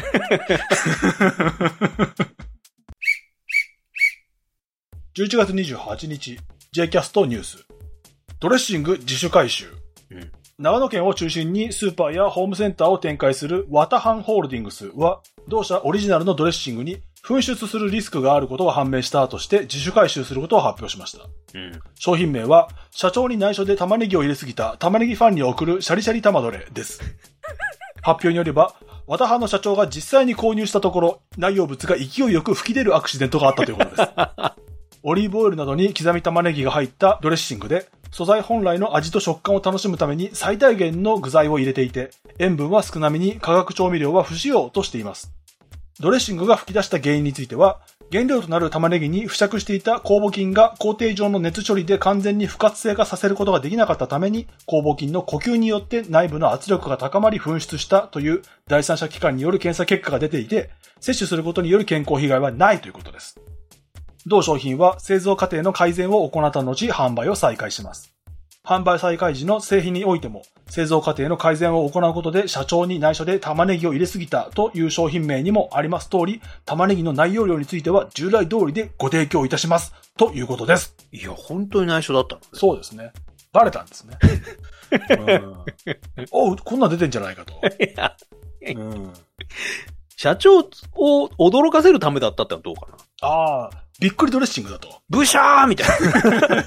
じゅういちがつにじゅうはちにち、J キャストニュース。ドレッシング自主回収。うん、長野県を中心にスーパーやホームセンターを展開するワタハンホールディングスは、同社オリジナルのドレッシングに紛失するリスクがあることが判明したとして自主回収することを発表しました。うん、商品名は、社長に内緒で玉ねぎを入れすぎた玉ねぎファンに送るシャリシャリ玉どれです。発表によれば、ワタハンの社長が実際に購入したところ、内容物が勢いよく吹き出るアクシデントがあったということです。オリーブオイルなどに刻み玉ねぎが入ったドレッシングで、素材本来の味と食感を楽しむために最大限の具材を入れていて、塩分は少なめに化学調味料は不使用としています。ドレッシングが吹き出した原因については、原料となる玉ねぎに付着していた酵母菌が工程上の熱処理で完全に不活性化させることができなかったために、酵母菌の呼吸によって内部の圧力が高まり噴出したという第三者機関による検査結果が出ていて、摂取することによる健康被害はないということです。同商品は製造過程の改善を行った後、販売を再開します。販売再開時の製品においても、製造過程の改善を行うことで社長に内緒で玉ねぎを入れすぎたという商品名にもあります通り、玉ねぎの内容量については従来通りでご提供いたしますということです。 いや、本当に内緒だったのね。 そうですね。バレたんですね。うん、おう、こんなん出てんじゃないかと。いやうん、社長を驚かせるためだったってのはどうかな。 ああ、びっくりドレッシングだと。 ブシャーみたいな。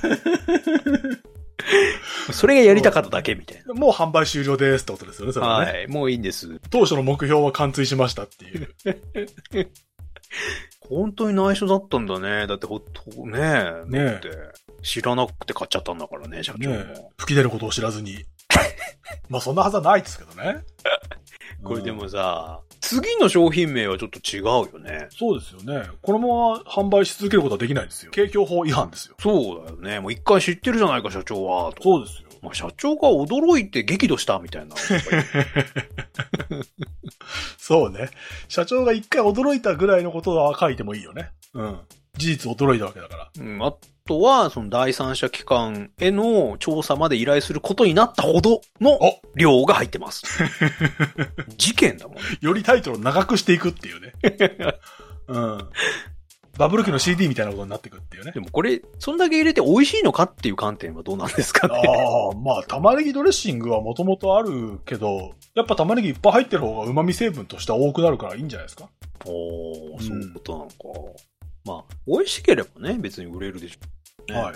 それがやりたかっただけみたいな。 もう販売終了ですってことですよね、それはね。 はい、もういいんです。 当初の目標は完遂しましたっていう。 本当に内緒だったんだね。だってほっと、ねえ。 ねえ。 だって知らなくて買っちゃったんだからね、社長も。ねえ、吹き出ることを知らずに。まあそんなはずはないですけどね。 これでもさ、うん、次の商品名はちょっと違うよね。 そうですよね。このまま販売し続けることはできないですよ。景況法違反ですよ。 そうだよね。もう一回知ってるじゃないか、社長は。とそうですよ。 まあ、社長が驚いて激怒したみたいな。 そうね。社長が一回驚いたぐらいのことは書いてもいいよね。うん。事実驚いたわけだから。 うん。あとは、その第三者機関への調査まで依頼することになったほどの量が入ってます。事件だもんね。 よりタイトルを長くしていくっていうね。うん。バブル期の シーディー みたいなことになっていくっていうね。 でもこれ、そんだけ入れて美味しいのかっていう観点はどうなんですかね。 ああ、まあ、玉ねぎドレッシングはもともとあるけど、やっぱ玉ねぎいっぱい入ってる方が旨味成分としては多くなるからいいんじゃないですか。 おー、そういうことなのか。うん、まあ、美味しければね、別に売れるでしょ、ね。はい。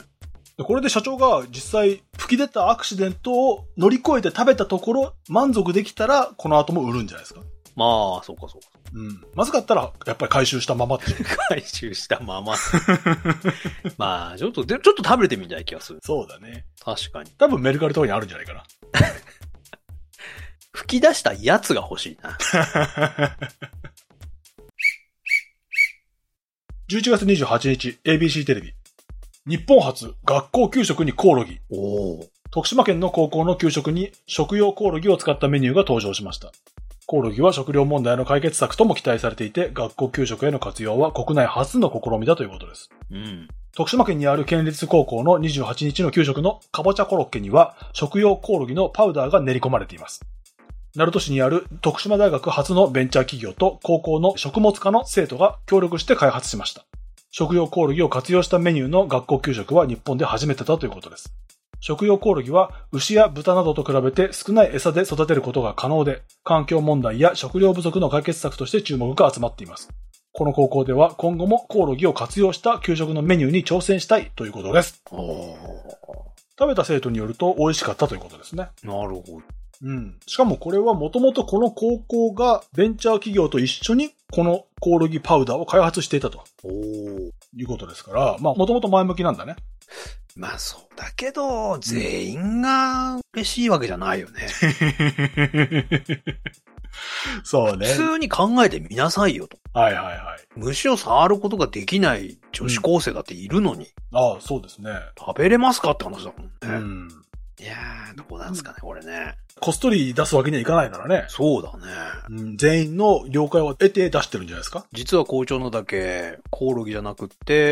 これで社長が実際吹き出たアクシデントを乗り越えて食べたところ満足できたら、この後も売るんじゃないですか。 まあ、そうかそうか。 うん。まずかったら、やっぱり回収したままでしょ。 回収したまま。まあ、ちょっと、で、ちょっと食べてみたい気がする。 そうだね。 確かに。 多分メルカリとかにあるんじゃないかな。 吹き出したやつが欲しいな。 じゅういちがつにじゅうはちにち、エービーシー テレビ。日本初、学校給食にコオロギ。 おー。 徳島県の高校の給食に食用コオロギを使ったメニューが登場しました。コオロギは食料問題の解決策とも期待されていて、学校給食への活用は国内初の試みだということです。 うん、 徳島県にある県立高校のにじゅうはちにちの給食のかぼちゃコロッケには食用コオロギのパウダーが練り込まれています。鳴門市にある徳島大学初のベンチャー企業と高校の食物科の生徒が協力して開発しました。食用コオロギを活用したメニューの学校給食は日本で初めてだということです。食用コオロギは牛や豚などと比べて少ない餌で育てることが可能で、環境問題や食料不足の解決策として注目が集まっています。この高校では今後もコオロギを活用した給食のメニューに挑戦したいということです。食べた生徒によると美味しかったということですね。 なるほど。 うん。しかもこれはもともとこの高校がベンチャー企業と一緒にこのコオロギパウダーを開発していたと。おー。いうことですから、まあもともと前向きなんだね。 まあそうだけど、全員が嬉しいわけじゃないよね。 そうね。 普通に考えてみなさいよと。 はいはいはい。 虫を触ることができない女子高生だっているのに。 うん、ああ、そうですね。 食べれますかって話だもんね。 うん。 いやー、どうなんですかね、これね。 こっそり出すわけにはいかないからね。 そうだね。 うん、全員の了解を得て出してるんじゃないですか。 実は校長のだけ、コオロギじゃなくって、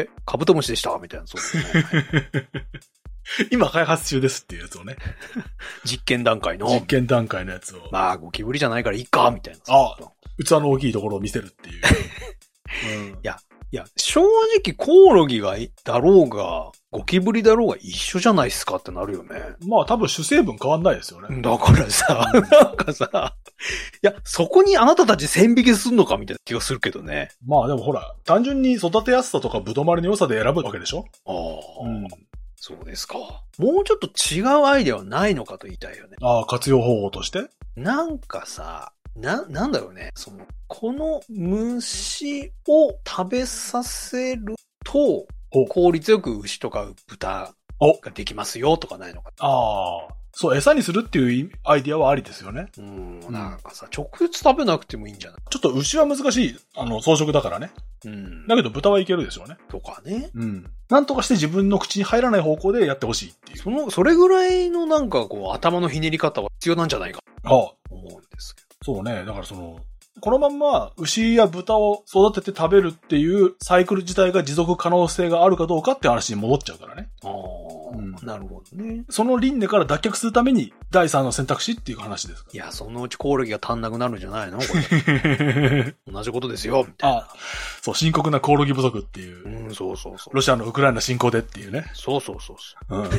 カブトムシでした、みたいな、そうですね。 今開発中ですっていうやつをね。 実験段階の。 実験段階のやつを。 まあ、ゴキブリじゃないからいいか、みたいな。 ああ、器の大きいところを見せるっていう。 うん、いや、いや、正直コオロギがだろうが、ゴキブリだろうが一緒じゃないっすかってなるよね。 まあ多分主成分変わんないですよね。 だからさ、なんかさ、いや、そこにあなたたち線引きすんのかみたいな気がするけどね。 まあでもほら、単純に育てやすさとかぶどまりの良さで選ぶわけでしょ？ ああ、うん。そうですか。もうちょっと違うアイデアはないのかと言いたいよね。 ああ、活用方法として？ なんかさ、な、なんだろうね。その、この虫を食べさせると、効率よく牛とか豚ができますよとかないのか。 ああ。そう、餌にするっていうアイディアはありですよね。 うん。なんかさ、直接食べなくてもいいんじゃない？ ちょっと牛は難しい、あの、草食だからね。うん。だけど豚はいけるでしょうね。 とかね。 うん。なんとかして自分の口に入らない方向でやってほしいっていう。 その、それぐらいのなんかこう、頭のひねり方は必要なんじゃないか。ああ。思うんですけど。 そうね。だからその、このまんま牛や豚を育てて食べるっていうサイクル自体が持続可能性があるかどうかって話に戻っちゃうからね。ああ、うん、なるほどね。その輪廻から脱却するために第三の選択肢っていう話です。 いや、そのうちコオロギが足んなくなるんじゃないのこれ。同じことですよ、みたいな。あ、 そう、深刻なコオロギ不足っていう。 うん、そうそうそう。 ロシアのウクライナ侵攻でっていうね。 そうそうそうそう。うん。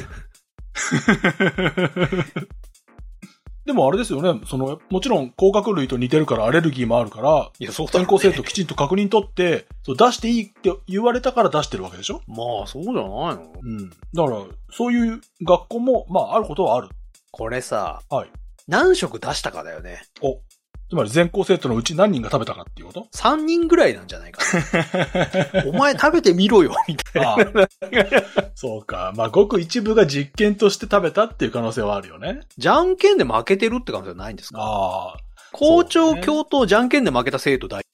でもあれですよね、その、もちろん甲殻類と似てるからアレルギーもあるから、 いや、そうだね。 健康性ときちんと確認取って、そう出していいって言われたから出してるわけでしょ？ まあ、そうじゃないの？ うん。だから、そういう学校も、まあ、あることはある。 これさ、 はい。 何食出したかだよね。 お。つまり全校生徒のうち何人が食べたかっていうこと？ さん 人ぐらいなんじゃないかな。お前食べてみろよ、みたいな。ああそうか。まあ、ごく一部が実験として食べたっていう可能性はあるよね。 じゃんけんで負けてるって可能性はないんですか？ああ。校長、ね、教頭、じゃんけんで負けた生徒大。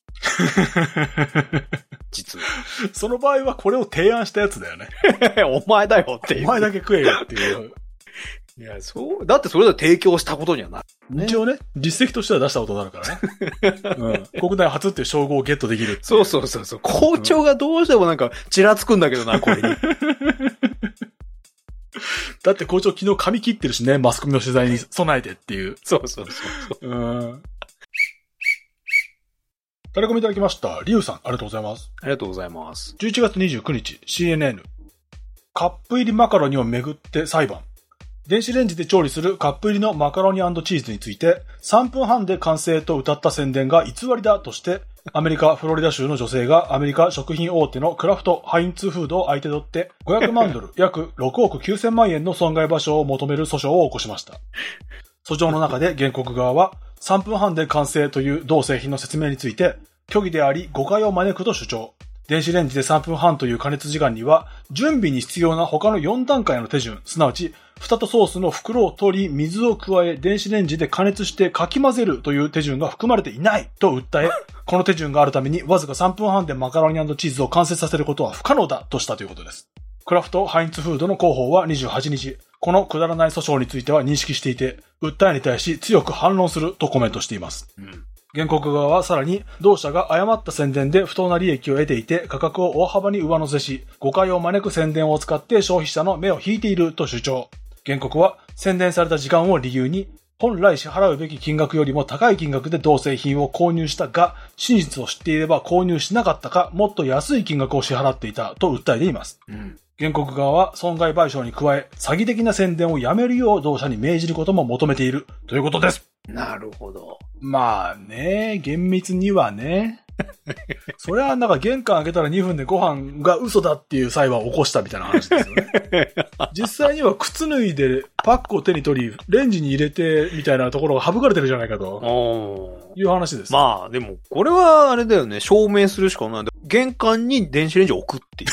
実は。 その場合はこれを提案したやつだよね。 お前だよっていう。 お前だけ食えよっていう。 いや、そう。だってそれで提供したことにはなる、 ね。一応ね、実績としては出したことになるからね。うん。国内初っていう称号をゲットできる。 そうそうそうそう。校長がどうしてもなんか、ちらつくんだけどな、これに。 だって校長昨日髪切ってるしね、マスコミの取材に備えてっていう。 そうそうそうそう。うん。 タレコミいただきました。リュウさん、ありがとうございます。 ありがとうございます。 じゅういちがつにじゅうくにち、シーエヌエヌ。カップ入りマカロニをめぐって裁判。電子レンジで調理するカップ入りのマカロニ&チーズについて、さんぷんはんで完成と歌った宣伝が偽りだとして、アメリカ・フロリダ州の女性がアメリカ食品大手のクラフト・ハインツフードを相手取ってごひゃくまんドル、約ろくおくきゅうせんまんえんの損害賠償を求める訴訟を起こしました。訴状の中で原告側は、さんぷんはんで完成という同製品の説明について、虚偽であり誤解を招くと主張。電子レンジでさんぷんはんという加熱時間には、準備に必要な他のよんだんかいの手順、すなわち、蓋とソースの袋を取り、水を加え、電子レンジで加熱してかき混ぜるという手順が含まれていないと訴え、この手順があるためにわずかさんぷんはんでマカロニ&チーズを完成させることは不可能だとしたということです。クラフト・ハインツフードの広報はにじゅうはちにち、このくだらない訴訟については認識していて、訴えに対し強く反論するとコメントしています。うん原告側はさらに、同社が誤った宣伝で不当な利益を得ていて、価格を大幅に上乗せし、誤解を招く宣伝を使って消費者の目を引いていると主張。原告は、宣伝された時間を理由に、本来支払うべき金額よりも高い金額で同製品を購入したが、真実を知っていれば購入しなかったか、もっと安い金額を支払っていたと訴えています。うん原告側は損害賠償に加え、詐欺的な宣伝をやめるよう同社に命じることも求めているということです。 なるほど。 まあね、厳密にはね。 それはなんか玄関開けたらにふんでご飯が嘘だっていう裁判を起こしたみたいな話ですよね。実際には靴脱いでパックを手に取り、レンジに入れてみたいなところが省かれてるじゃないかという話です。 まあでもこれはあれだよね、証明するしかない。玄関に電子レンジを置くっていう。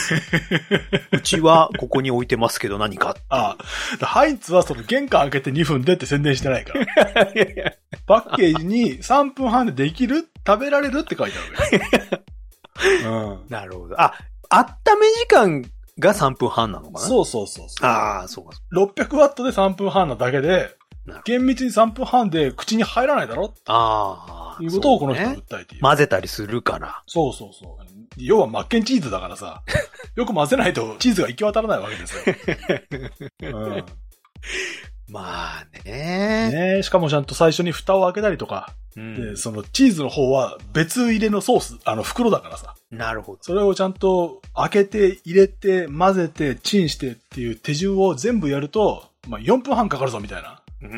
うちはここに置いてますけど何か。 ああ。ハインツはその玄関開けてにふんでって宣伝してないから。パッケージにさんぷんはんでできる食べられるって書いてあるよ。 うん。なるほど。あ、温め時間がさんぷんはんなのかな？ そうそうそうそう。 ああ、そうか。 ろっぴゃくワットでさんぷんはんなだけで、厳密にさんぷんはんで口に入らないだろ？ああ。いうことをこの人は訴えている、ね。 混ぜたりするから。 そうそうそう。要はマッケンチーズだからさ、よく混ぜないとチーズが行き渡らないわけですよ。うん、 まあねね。しかもちゃんと最初に蓋を開けたりとか、うん、でそのチーズの方は別入れのソース、あの袋だからさ。 なるほど。 それをちゃんと開けて入れて混ぜてチンしてっていう手順を全部やると、まあよんぷんはんかかるぞみたいな、うん、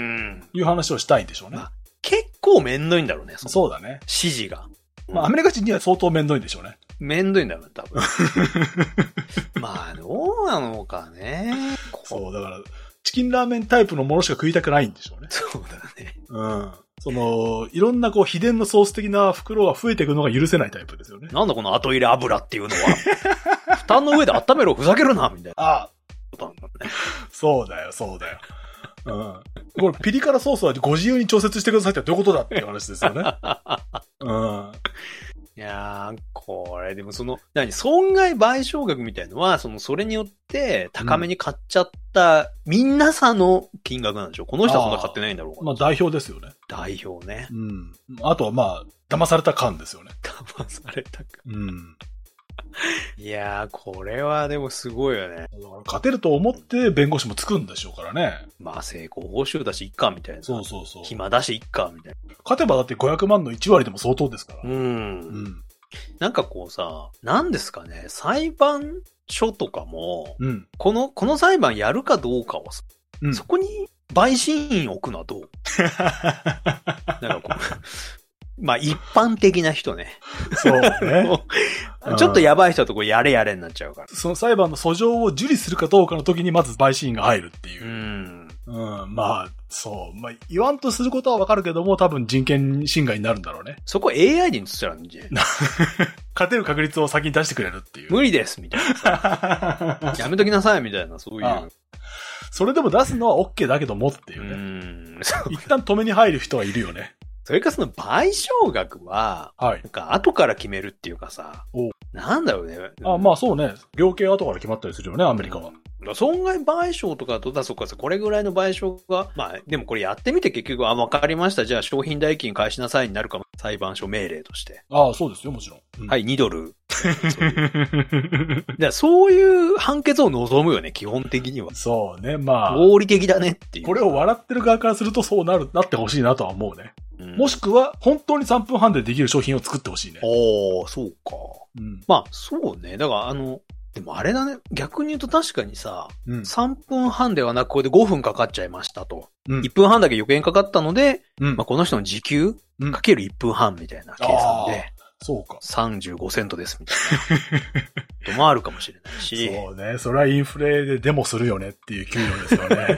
いう話をしたいんでしょうね。まあ、 結構めんどいんだろうね。 そ, そうだね。 指示が。 まあアメリカ人には相当めんどいんでしょうね。 めんどいんだろうね、多分。まあ、どうなのかね。 そう、だから、チキンラーメンタイプのものしか食いたくないんでしょうね。 そうだね。 うん。その、いろんなこう、秘伝のソース的な袋が増えていくのが許せないタイプですよね。 なんだこの後入れ油っていうのは。蓋の上で温めろ、ふざけるな、みたいな。ああ。 そうだよ、そうだよ。うん。これ、ピリ辛ソースはご自由に調節してくださいってどういうことだっていう話ですよね。うん。 いやー、これ、でもその、何、損害賠償額みたいのは、その、それによって高めに買っちゃった、みんなさんの金額なんでしょ？この人はそんな買ってないんだろうか。 まあ代表ですよね。 代表ね。 うん。あとはまあ、騙された感ですよね。 騙された感。 うん。 いやー、これはでもすごいよね。だから勝てると思って弁護士もつくんでしょうからね。 まあ成功報酬だしいっかみたいな。 そうそうそう。 暇だしいっかみたいな。 勝てばだってごひゃくまんのいちわりでも相当ですから。 うん。うん。なんかこうさ、なんですかね、裁判所とかも、うん、この、この裁判やるかどうかを、うん、そこに陪審員置くのはどう？なんかこうまあ一般的な人ね。 そうね。 ちょっとやばい人とこやれやれになっちゃうから。 その裁判の訴状を受理するかどうかの時にまず陪審員が入るっていう。うん。うん、まあ、そう。まあ、言わんとすることはわかるけども、多分人権侵害になるんだろうね。 そこ エーアイ に移したらいいんじゃない？ 勝てる確率を先に出してくれるっていう。 無理ですみたいな。やめときなさいみたいな、そういう。ああ、 それでも出すのは OK だけどもっていうね。うん。一旦止めに入る人はいるよね。 それかその賠償額は、はい。なんか後から決めるっていうかさ、おなんだろうね。 あ、まあそうね。量刑後から決まったりするよね、アメリカは。 損害賠償とかとだそっかさ、これぐらいの賠償が、まあでもこれやってみて結局、あ、わかりました。じゃあ商品代金返しなさいになるかも。裁判所命令として。 ああ、そうですよ、もちろん。 うん、はい、にドル。そういう、そういう判決を望むよね、基本的には。 そうね、まあ。 合理的だねっていう。 これを笑ってる側からするとそうなる、なってほしいなとは思うね。うん、もしくは、本当にさんぷんはんでできる商品を作ってほしいね。 おー、そうか。うん、まあ、そうね。だからあの、でもあれだね。逆に言うと確かにさ、うん、さんぷんはんではなくこれでごふんかかっちゃいましたと。うん、いっぷんはんだけ余計にかかったので、うん、まあ、この人の時給、うん、かけるいっぷんはんみたいな計算で、 そうか。 さんじゅうごセントですみたいなこともあるかもしれないし。 そうね。それはインフレでデモするよねっていう給料ですよね。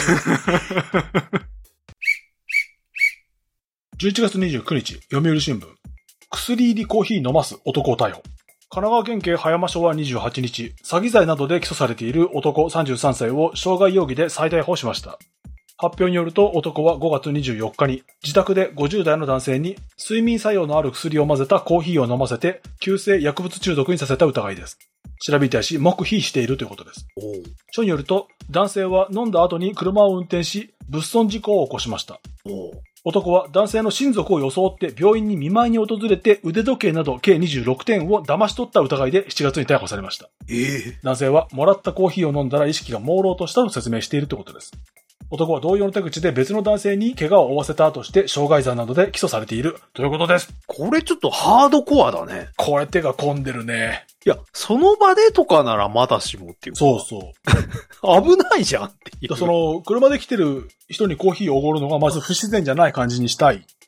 じゅういちがつにじゅうくにち、読売新聞。薬入りコーヒー飲ます男を逮捕。神奈川県警葉山署はにじゅうはちにち、詐欺罪などで起訴されている男さんじゅうさんさいを傷害容疑で再逮捕しました。発表によると男はごがつにじゅうよっかに自宅でごじゅうだいの男性に睡眠作用のある薬を混ぜたコーヒーを飲ませて急性薬物中毒にさせた疑いです。調べに対し黙秘しているということです。署によると男性は飲んだ後に車を運転し物損事故を起こしました。男は男性の親族を装って病院に見舞いに訪れて腕時計など計にじゅうろくてんを騙し取った疑いでしちがつに逮捕されました。えー、男性はもらったコーヒーを飲んだら意識が朦朧としたと説明しているということです。男は同様の手口で別の男性に怪我を負わせたとして傷害罪などで起訴されているということです。 これちょっとハードコアだね。 これ手が込んでるね。 いや、その場でとかならまだしもっていう。 そうそう。 危ないじゃんっていう。 その、車で来てる人にコーヒーをおごるのがまず不自然じゃない感じにしたい。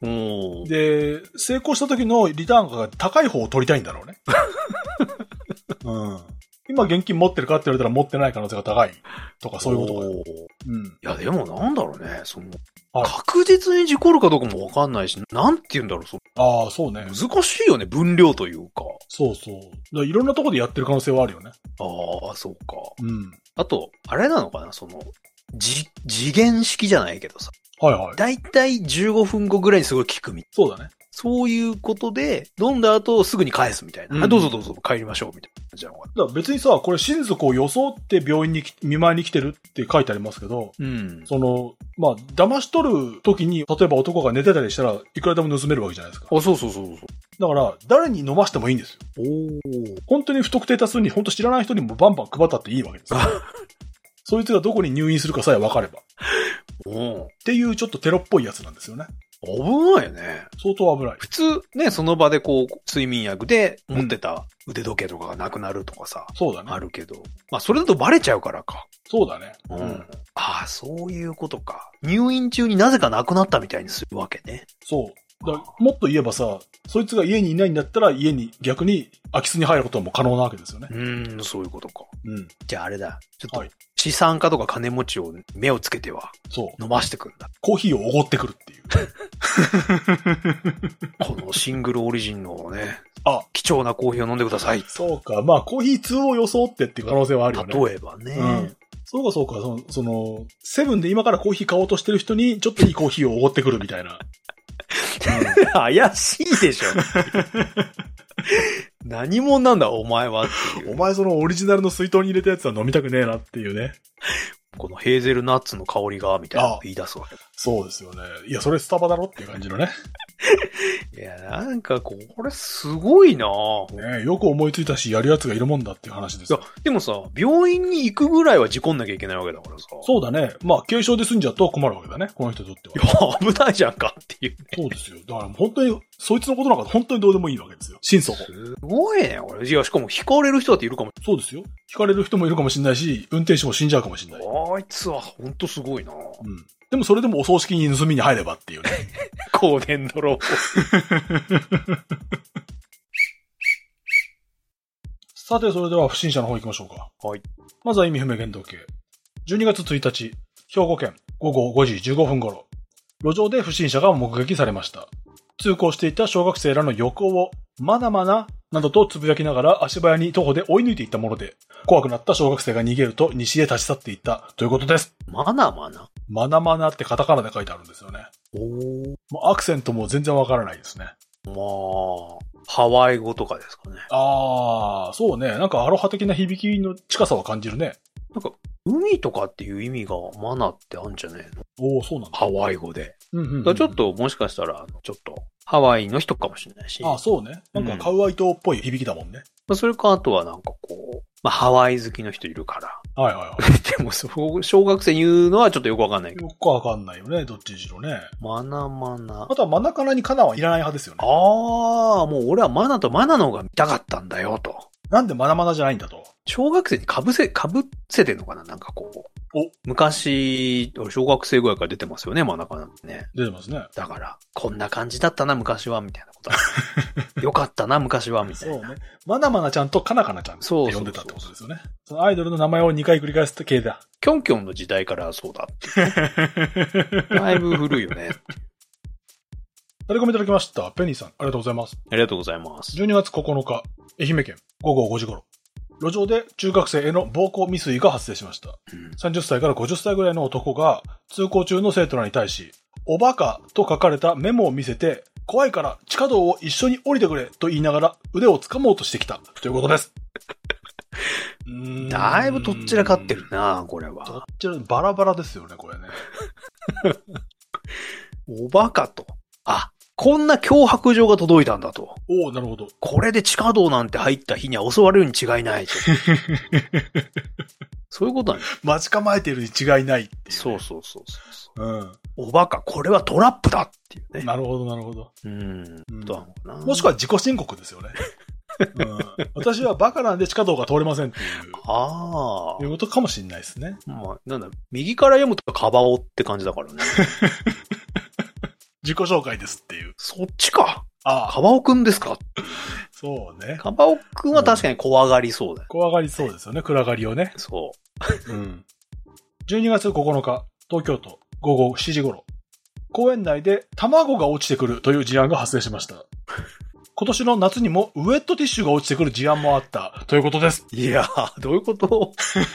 うん。 で、成功した時のリターンが高い方を取りたいんだろうね。うん。今現金持ってるかって言われたら持ってない可能性が高いとかそういうことか。うん。 いやでもなんだろうね、その、 はい、 確実に事故るかどうかもわかんないし、なんて言うんだろう、そああ、そうね。 難しいよね、分量というか。 そうそう。だからいろんなところでやってる可能性はあるよね。 ああ、そうか。 うん。 あと、あれなのかな、その、じ、次元式じゃないけどさ。 はいはい。 だいたいじゅうごふんごぐらいにすごい効くみたいな。そうだね。 そういうことで、飲んだ後すぐに返すみたいな。うん、はい、どうぞどうぞ帰りましょうみたいな感じなのかな。 だから別にさ、これ親族を装って病院に見舞いに来てるって書いてありますけど、 うん。 その、まあ、騙し取る時に、例えば男が寝てたりしたらいくらでも盗めるわけじゃないですか。 あ、そうそうそうそう。 だから、誰に飲ましてもいいんですよ。 おー。 本当に不特定多数に本当知らない人にもバンバン配ったっていいわけですよ。そいつがどこに入院するかさえ分かれば。 おっていうちょっとテロっぽいやつなんですよね。 危ないよね。 相当危ない。 普通ね、その場でこう、睡眠薬で持ってた腕時計とかがなくなるとかさ。 うん、そうだね。 あるけど。まあ、それだとバレちゃうからか。 そうだね。 うん。ああ、そういうことか。入院中になぜか亡くなったみたいにするわけね。 そう。だもっと言えばさ、そいつが家にいないんだったら家に逆に空き巣に入ることも可能なわけですよね。 うーん、そういうことか。 うん。 じゃああれだ。ちょっと、資産家とか金持ちを目をつけては、そう。飲ましてくんだ。 コーヒーをおごってくるっていう。 このシングルオリジンのね、 あ、 貴重なコーヒーを飲んでください。 そうか。まあ、コーヒー通を装ってっていう可能性はあるよね。 例えばね。 うん。そうかそうか。その、その、セブンで今からコーヒー買おうとしてる人に、ちょっといいコーヒーをおごってくるみたいな。 怪しいでしょ。何者なんだお前はっていう。 お前そのオリジナルの水筒に入れたやつは飲みたくねえなっていうね。 このヘーゼルナッツの香りが、みたいなのを言い出すわけだ。 そうですよね。いや、それスタバだろっていう感じのね。 いや、なんかこれすごいなねえ、よく思いついたし、やるやつがいるもんだっていう話ですよ。 いや、でもさ、病院に行くぐらいは事故んなきゃいけないわけだからさ。 そうだね。まあ、軽症で済んじゃうと困るわけだね。この人にとっては。 いや、危ないじゃんかっていう、ね。 そうですよ。だから本当に、そいつのことなんか本当にどうでもいいわけですよ。心底。 すごいね、これ。いや、しかも引かれる人だっているかも。 そうですよ。引かれる人もいるかもしれないし、運転手も死んじゃうかもしれない。 あいつは本当すごいな。うん。 でもそれでもお葬式に盗みに入ればっていうね。 高電泥棒。 さて、それでは不審者の方行きましょうか。 はい。 まずは意味不明原動系。じゅうにがつついたち、兵庫県ごごごじじゅうごふん頃、路上で不審者が目撃されました。通行していた小学生らの横を、まなまな、などとつぶやきながら足早に徒歩で追い抜いていったもので、怖くなった小学生が逃げると西へ立ち去っていったということです。 まなまなまなまなってカタカナで書いてあるんですよね。 おー。 もうアクセントも全然わからないですね。 まあ、ハワイ語とかですかね。 あー、そうね。なんかアロハ的な響きの近さは感じるね。 なんか、海とかっていう意味がマナってあるんじゃねえの？ おー、そうなんだ。 ハワイ語で。 うんうんうん、 だちょっともしかしたら、ちょっと、ハワイの人かもしれないし。 あ、そうね。なんかカウアイ島っぽい響きだもんね。 うん、それか、あとはなんかこう、まあ、ハワイ好きの人いるから。 はいはいはい。 でもそう、小学生に言うのはちょっとよくわかんないけど。 よくわかんないよね、どっちにしろね。 マナマナ。 あとはマナカナにカナはいらない派ですよね。 ああ、もう俺はマナとマナの方が見たかったんだよと。 なんでマナマナじゃないんだと。 小学生に被せ、被せてんのかななんかこう。 お昔、小学生ぐらいから出てますよね、マナカナってね。 出てますね。 だから、こんな感じだったな、昔は、みたいなことよかったな、昔は、みたいな。 そうね。マナマナちゃんとカナカナちゃんって呼んでたってことですよね。そのアイドルの名前をにかい繰り返す系だ。 キョンキョンの時代からそうだって。だいぶ古いよね。 タレコミいただきました。ペニーさん、ありがとうございます。 ありがとうございます。 じゅうにがつここのか、愛媛県ごごごじ頃。路上で中学生への暴行未遂が発生しました。うん、さんじゅっさいからごじゅっさいぐらいの男が通行中の生徒らに対し、おバカと書かれたメモを見せて、怖いから地下道を一緒に降りてくれと言いながら腕を掴もうとしてきたということです。 うーんだいぶとっちらかってるな、これは。 とっちらバラバラですよね、これね。 おバカと。あ、こんな脅迫状が届いたんだと。 おお、なるほど。これで地下道なんて入った日には襲われるに違いないと。そういうことなんです。 待ち構えているに違いないっていう、ね。 そうそうそうそう。 うん。 おバカ、これはトラップだっていうね。 なるほど、なるほど。 うん。うん、どうなもしくは自己申告ですよね。うん、私はバカなんで地下道が通れませんっていう。 ああ。 いうことかもしれないですね。 まあ、なんだ、右から読むとカバオって感じだからね。 自己紹介ですっていう。 そっちか。 ああ。 カバオくんですか。 そうね。 カバオくんは確かに怖がりそうだよ、ね。 怖がりそうですよね、暗がりをね。 そう。 うん。じゅうにがつここのか、東京都ごごしちじ頃。公園内で卵が落ちてくるという事案が発生しました。今年の夏にもウェットティッシュが落ちてくる事案もあったということです。 いやー、どういうこと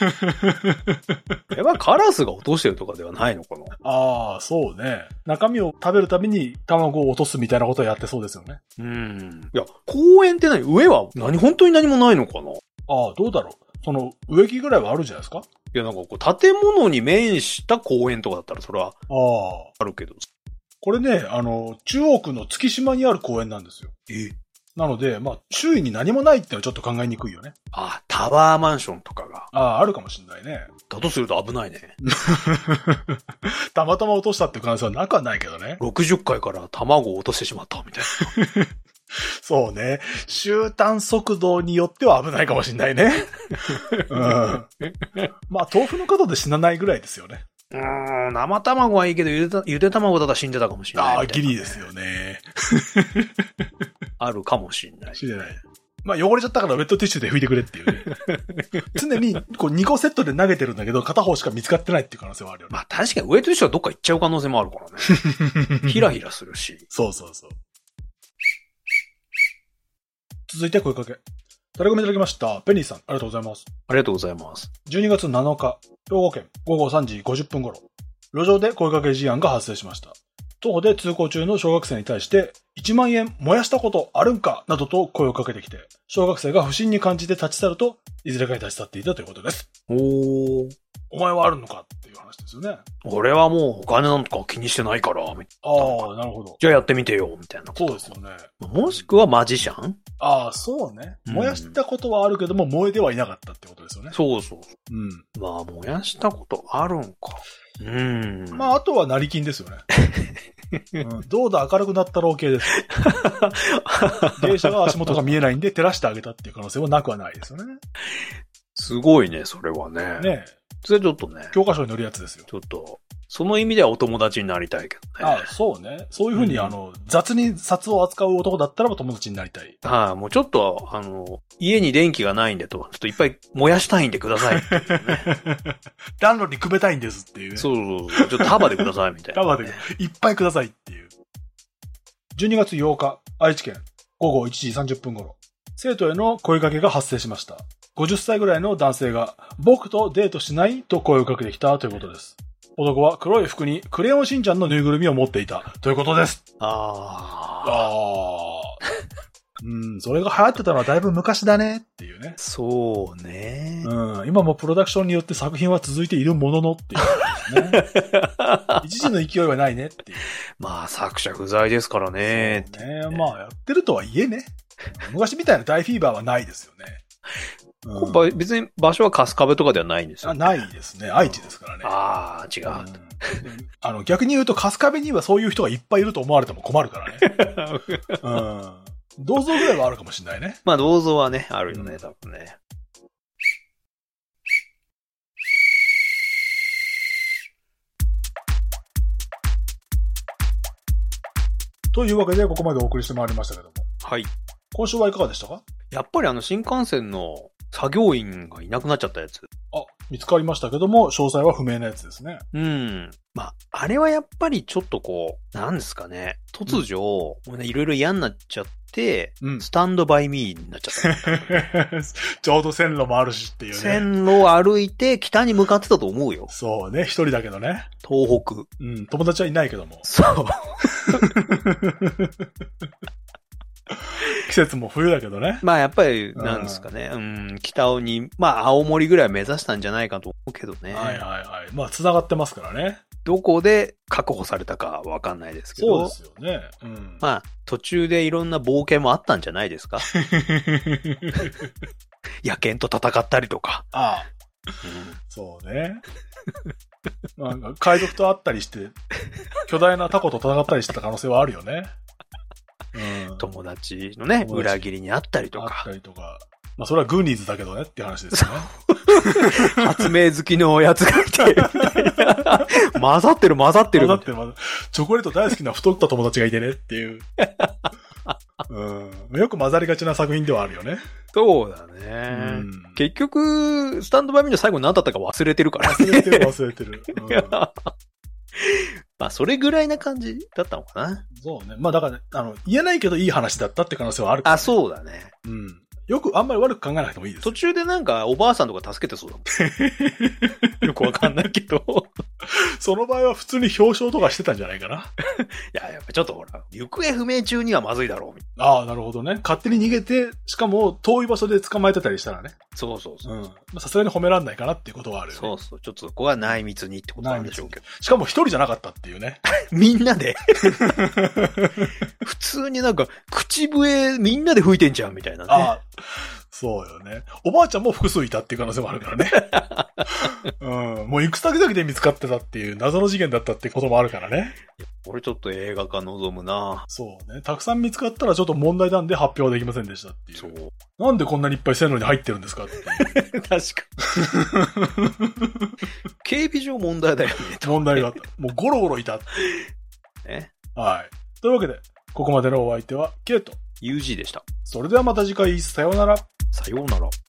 やっぱカラスが落としてるとかではないのかな。 ああ、そうね。中身を食べるために卵を落とすみたいなことをやってそうですよね。 うん。いや、公園って何？上は何、本当に何もないのかな。 ああ、どうだろう。その植木ぐらいはあるじゃないですか。 いや、なんかこう、建物に面した公園とかだったらそれは、ああ、 あるけど。 これね、あの、中央区の月島にある公園なんですよ。 え？ なので、まあ、周囲に何もないってのはちょっと考えにくいよね。 あ、タワーマンションとかが。 ああ、あるかもしれないね。 だとすると危ないね。 たまたま落としたっていう可能性はなくはないけどね。 ろくじゅっかいから卵を落としてしまったみたいな。 そうね。終端速度によっては危ないかもしれないね。うん。まあ、豆腐の角で死なないぐらいですよね。 うーん、生卵はいいけど、ゆでた、ゆで卵だったら死んでたかもしれない、ね。 ああ、ギリですよね。 あるかもしれない。 知れない。まあ、汚れちゃったからウェットティッシュで拭いてくれっていうね。常にこうにこセットで投げてるんだけど、片方しか見つかってないっていう可能性はあるよね。 まあ確かにウェットティッシュはどっか行っちゃう可能性もあるからね。ヒラヒラするし。 そうそうそう。続いて声かけ。タレコミいただきました。ペニーさん、ありがとうございます。 ありがとうございます。 じゅうにがつなのか、兵庫県ごごさんじごじゅっぷん頃、路上で声かけ事案が発生しました。徒歩で通行中の小学生に対して、いちまんえん燃やしたことあるんかなどと声をかけてきて、小学生が不審に感じて立ち去ると、いずれかに立ち去っていたということです。 おー。 お前はあるのかっていう話ですよね。 俺はもうお金なんとか気にしてないから、みたいな。 ああ、なるほど。 じゃあやってみてよ、みたいな。 そうですよね。 もしくはマジシャン？ ああ、そうね。燃やしたことはあるけども、燃えてはいなかったってことですよね。 そうそう。 うん。 まあ、燃やしたことあるんか。うん。 まあ、あとは成金ですよね。うん、どうだ明るくなったろう系です。電車が足元が見えないんで照らしてあげたっていう可能性はなくはないですよね。 すごいね、それはね。 ねえ。 それちょっとね。 教科書に載るやつですよ。 ちょっと、その意味ではお友達になりたいけどね。 ああ、そうね。そういうふうに、うん、あの、雑に札を扱う男だったらば友達になりたい。 ああ、もうちょっと、あの、家に電気がないんでと、ちょっといっぱい燃やしたいんでください、ね。 暖炉にくべたいんですっていうね。 そうそうそう。ちょっと束でくださいみたいな、 ね。束で、いっぱいくださいっていう。じゅうにがつようか、愛知県、ごごいちじさんじゅっぷん頃、生徒への声掛けが発生しました。ごじゅっさいぐらいの男性が、僕とデートしないと声をかけてきたということです。男は黒い服にクレヨンしんちゃんのぬいぐるみを持っていたということです。 ああ。ああ。うん、それが流行ってたのはだいぶ昔だねっていうね。 そうね。 うん、今もプロダクションによって作品は続いているもののっていうね。一時の勢いはないねっていう。 まあ作者不在ですからね。 そうね。まあやってるとはいえね。昔みたいな大フィーバーはないですよね。 うん、別に場所は春日部とかではないんですよ、 ね。ないですね。愛知ですからね。 ああ、違う、うん。 あの逆に言うと春日部にはそういう人がいっぱいいると思われても困るからね。うん。銅像ぐらいはあるかもしれないね。 まあ銅像はね、あるよね、多分ね。 というわけでここまでお送りしてまいりましたけども。 はい。 今週はいかがでしたか？ やっぱりあの新幹線の作業員がいなくなっちゃったやつ。 あ、見つかりましたけども、詳細は不明なやつですね。 うん。まあ、あれはやっぱりちょっとこう、なんですかね。突如、うん、もうね、いろいろ嫌になっちゃって、うん、スタンドバイミーになっちゃった。 ちょうど線路もあるしっていうね。 線路を歩いて北に向かってたと思うよ。 そうね、一人だけどね。 東北。 うん、友達はいないけども。 そう。 季節も冬だけどね。 まあやっぱり、なんですかね。うん、北に、まあ青森ぐらい目指したんじゃないかと思うけどね。 はいはいはい。まあ繋がってますからね。 どこで確保されたかわかんないですけど。 そうですよね。うん、 まあ途中でいろんな冒険もあったんじゃないですか。野犬と戦ったりとか。 ああ。うん、そうね。まあ、海賊と会ったりして、巨大なタコと戦ったりしてた可能性はあるよね。 うん、友達のね、裏切りにあったりとか。 あったりとか。 まあそれはグーニーズだけどねっていう話ですよね。 発明好きのやつがいて、混ざってる混ざってる。 混ざってる混ざってる。チョコレート大好きな太った友達がいてねっていう。うん、よく混ざりがちな作品ではあるよね。 そうだね。うん、結局、スタンドバイミーの最後に何だったか忘れてるから、ね。 忘れてる忘れてる。うん、 まあ、それぐらいな感じだったのかな。 そうね。まあだから、ね、あの、言えないけどいい話だったって可能性はあるから、ね。 あ、そうだね。 うん。よくあんまり悪く考えなくてもいいです。 途中でなんかおばあさんとか助けてそうだもん。よくわかんないけど。 その場合は普通に表彰とかしてたんじゃないかな。いや、やっぱちょっとほら、行方不明中にはまずいだろうみたいな。ああ、なるほどね。勝手に逃げて、しかも遠い場所で捕まえてたりしたらね。 そうそうそう。 うん。さすがに褒めらんないかなっていうことはあるよね。 そうそう。ちょっとそこは内密にってことなんでしょうけど。 しかも一人じゃなかったっていうね。 みんなで普通になんか、口笛みんなで吹いてんじゃんみたいなね。ああ。 そうよね。おばあちゃんも複数いたっていう可能性もあるからね。うん。もう行く先々で見つかってたっていう謎の事件だったってこともあるからね。 俺ちょっと映画化望むな。 そうね。たくさん見つかったらちょっと問題なんで発表できませんでしたっていう。そう。なんでこんなにいっぱい線路に入ってるんですかっていう。 確かに。警備上問題だよね。 問題があった。もうゴロゴロいたっていう。ね。はい。というわけで、ここまでのお相手はケイト。 ユージー でした。 それではまた次回、さようなら。 さようなら。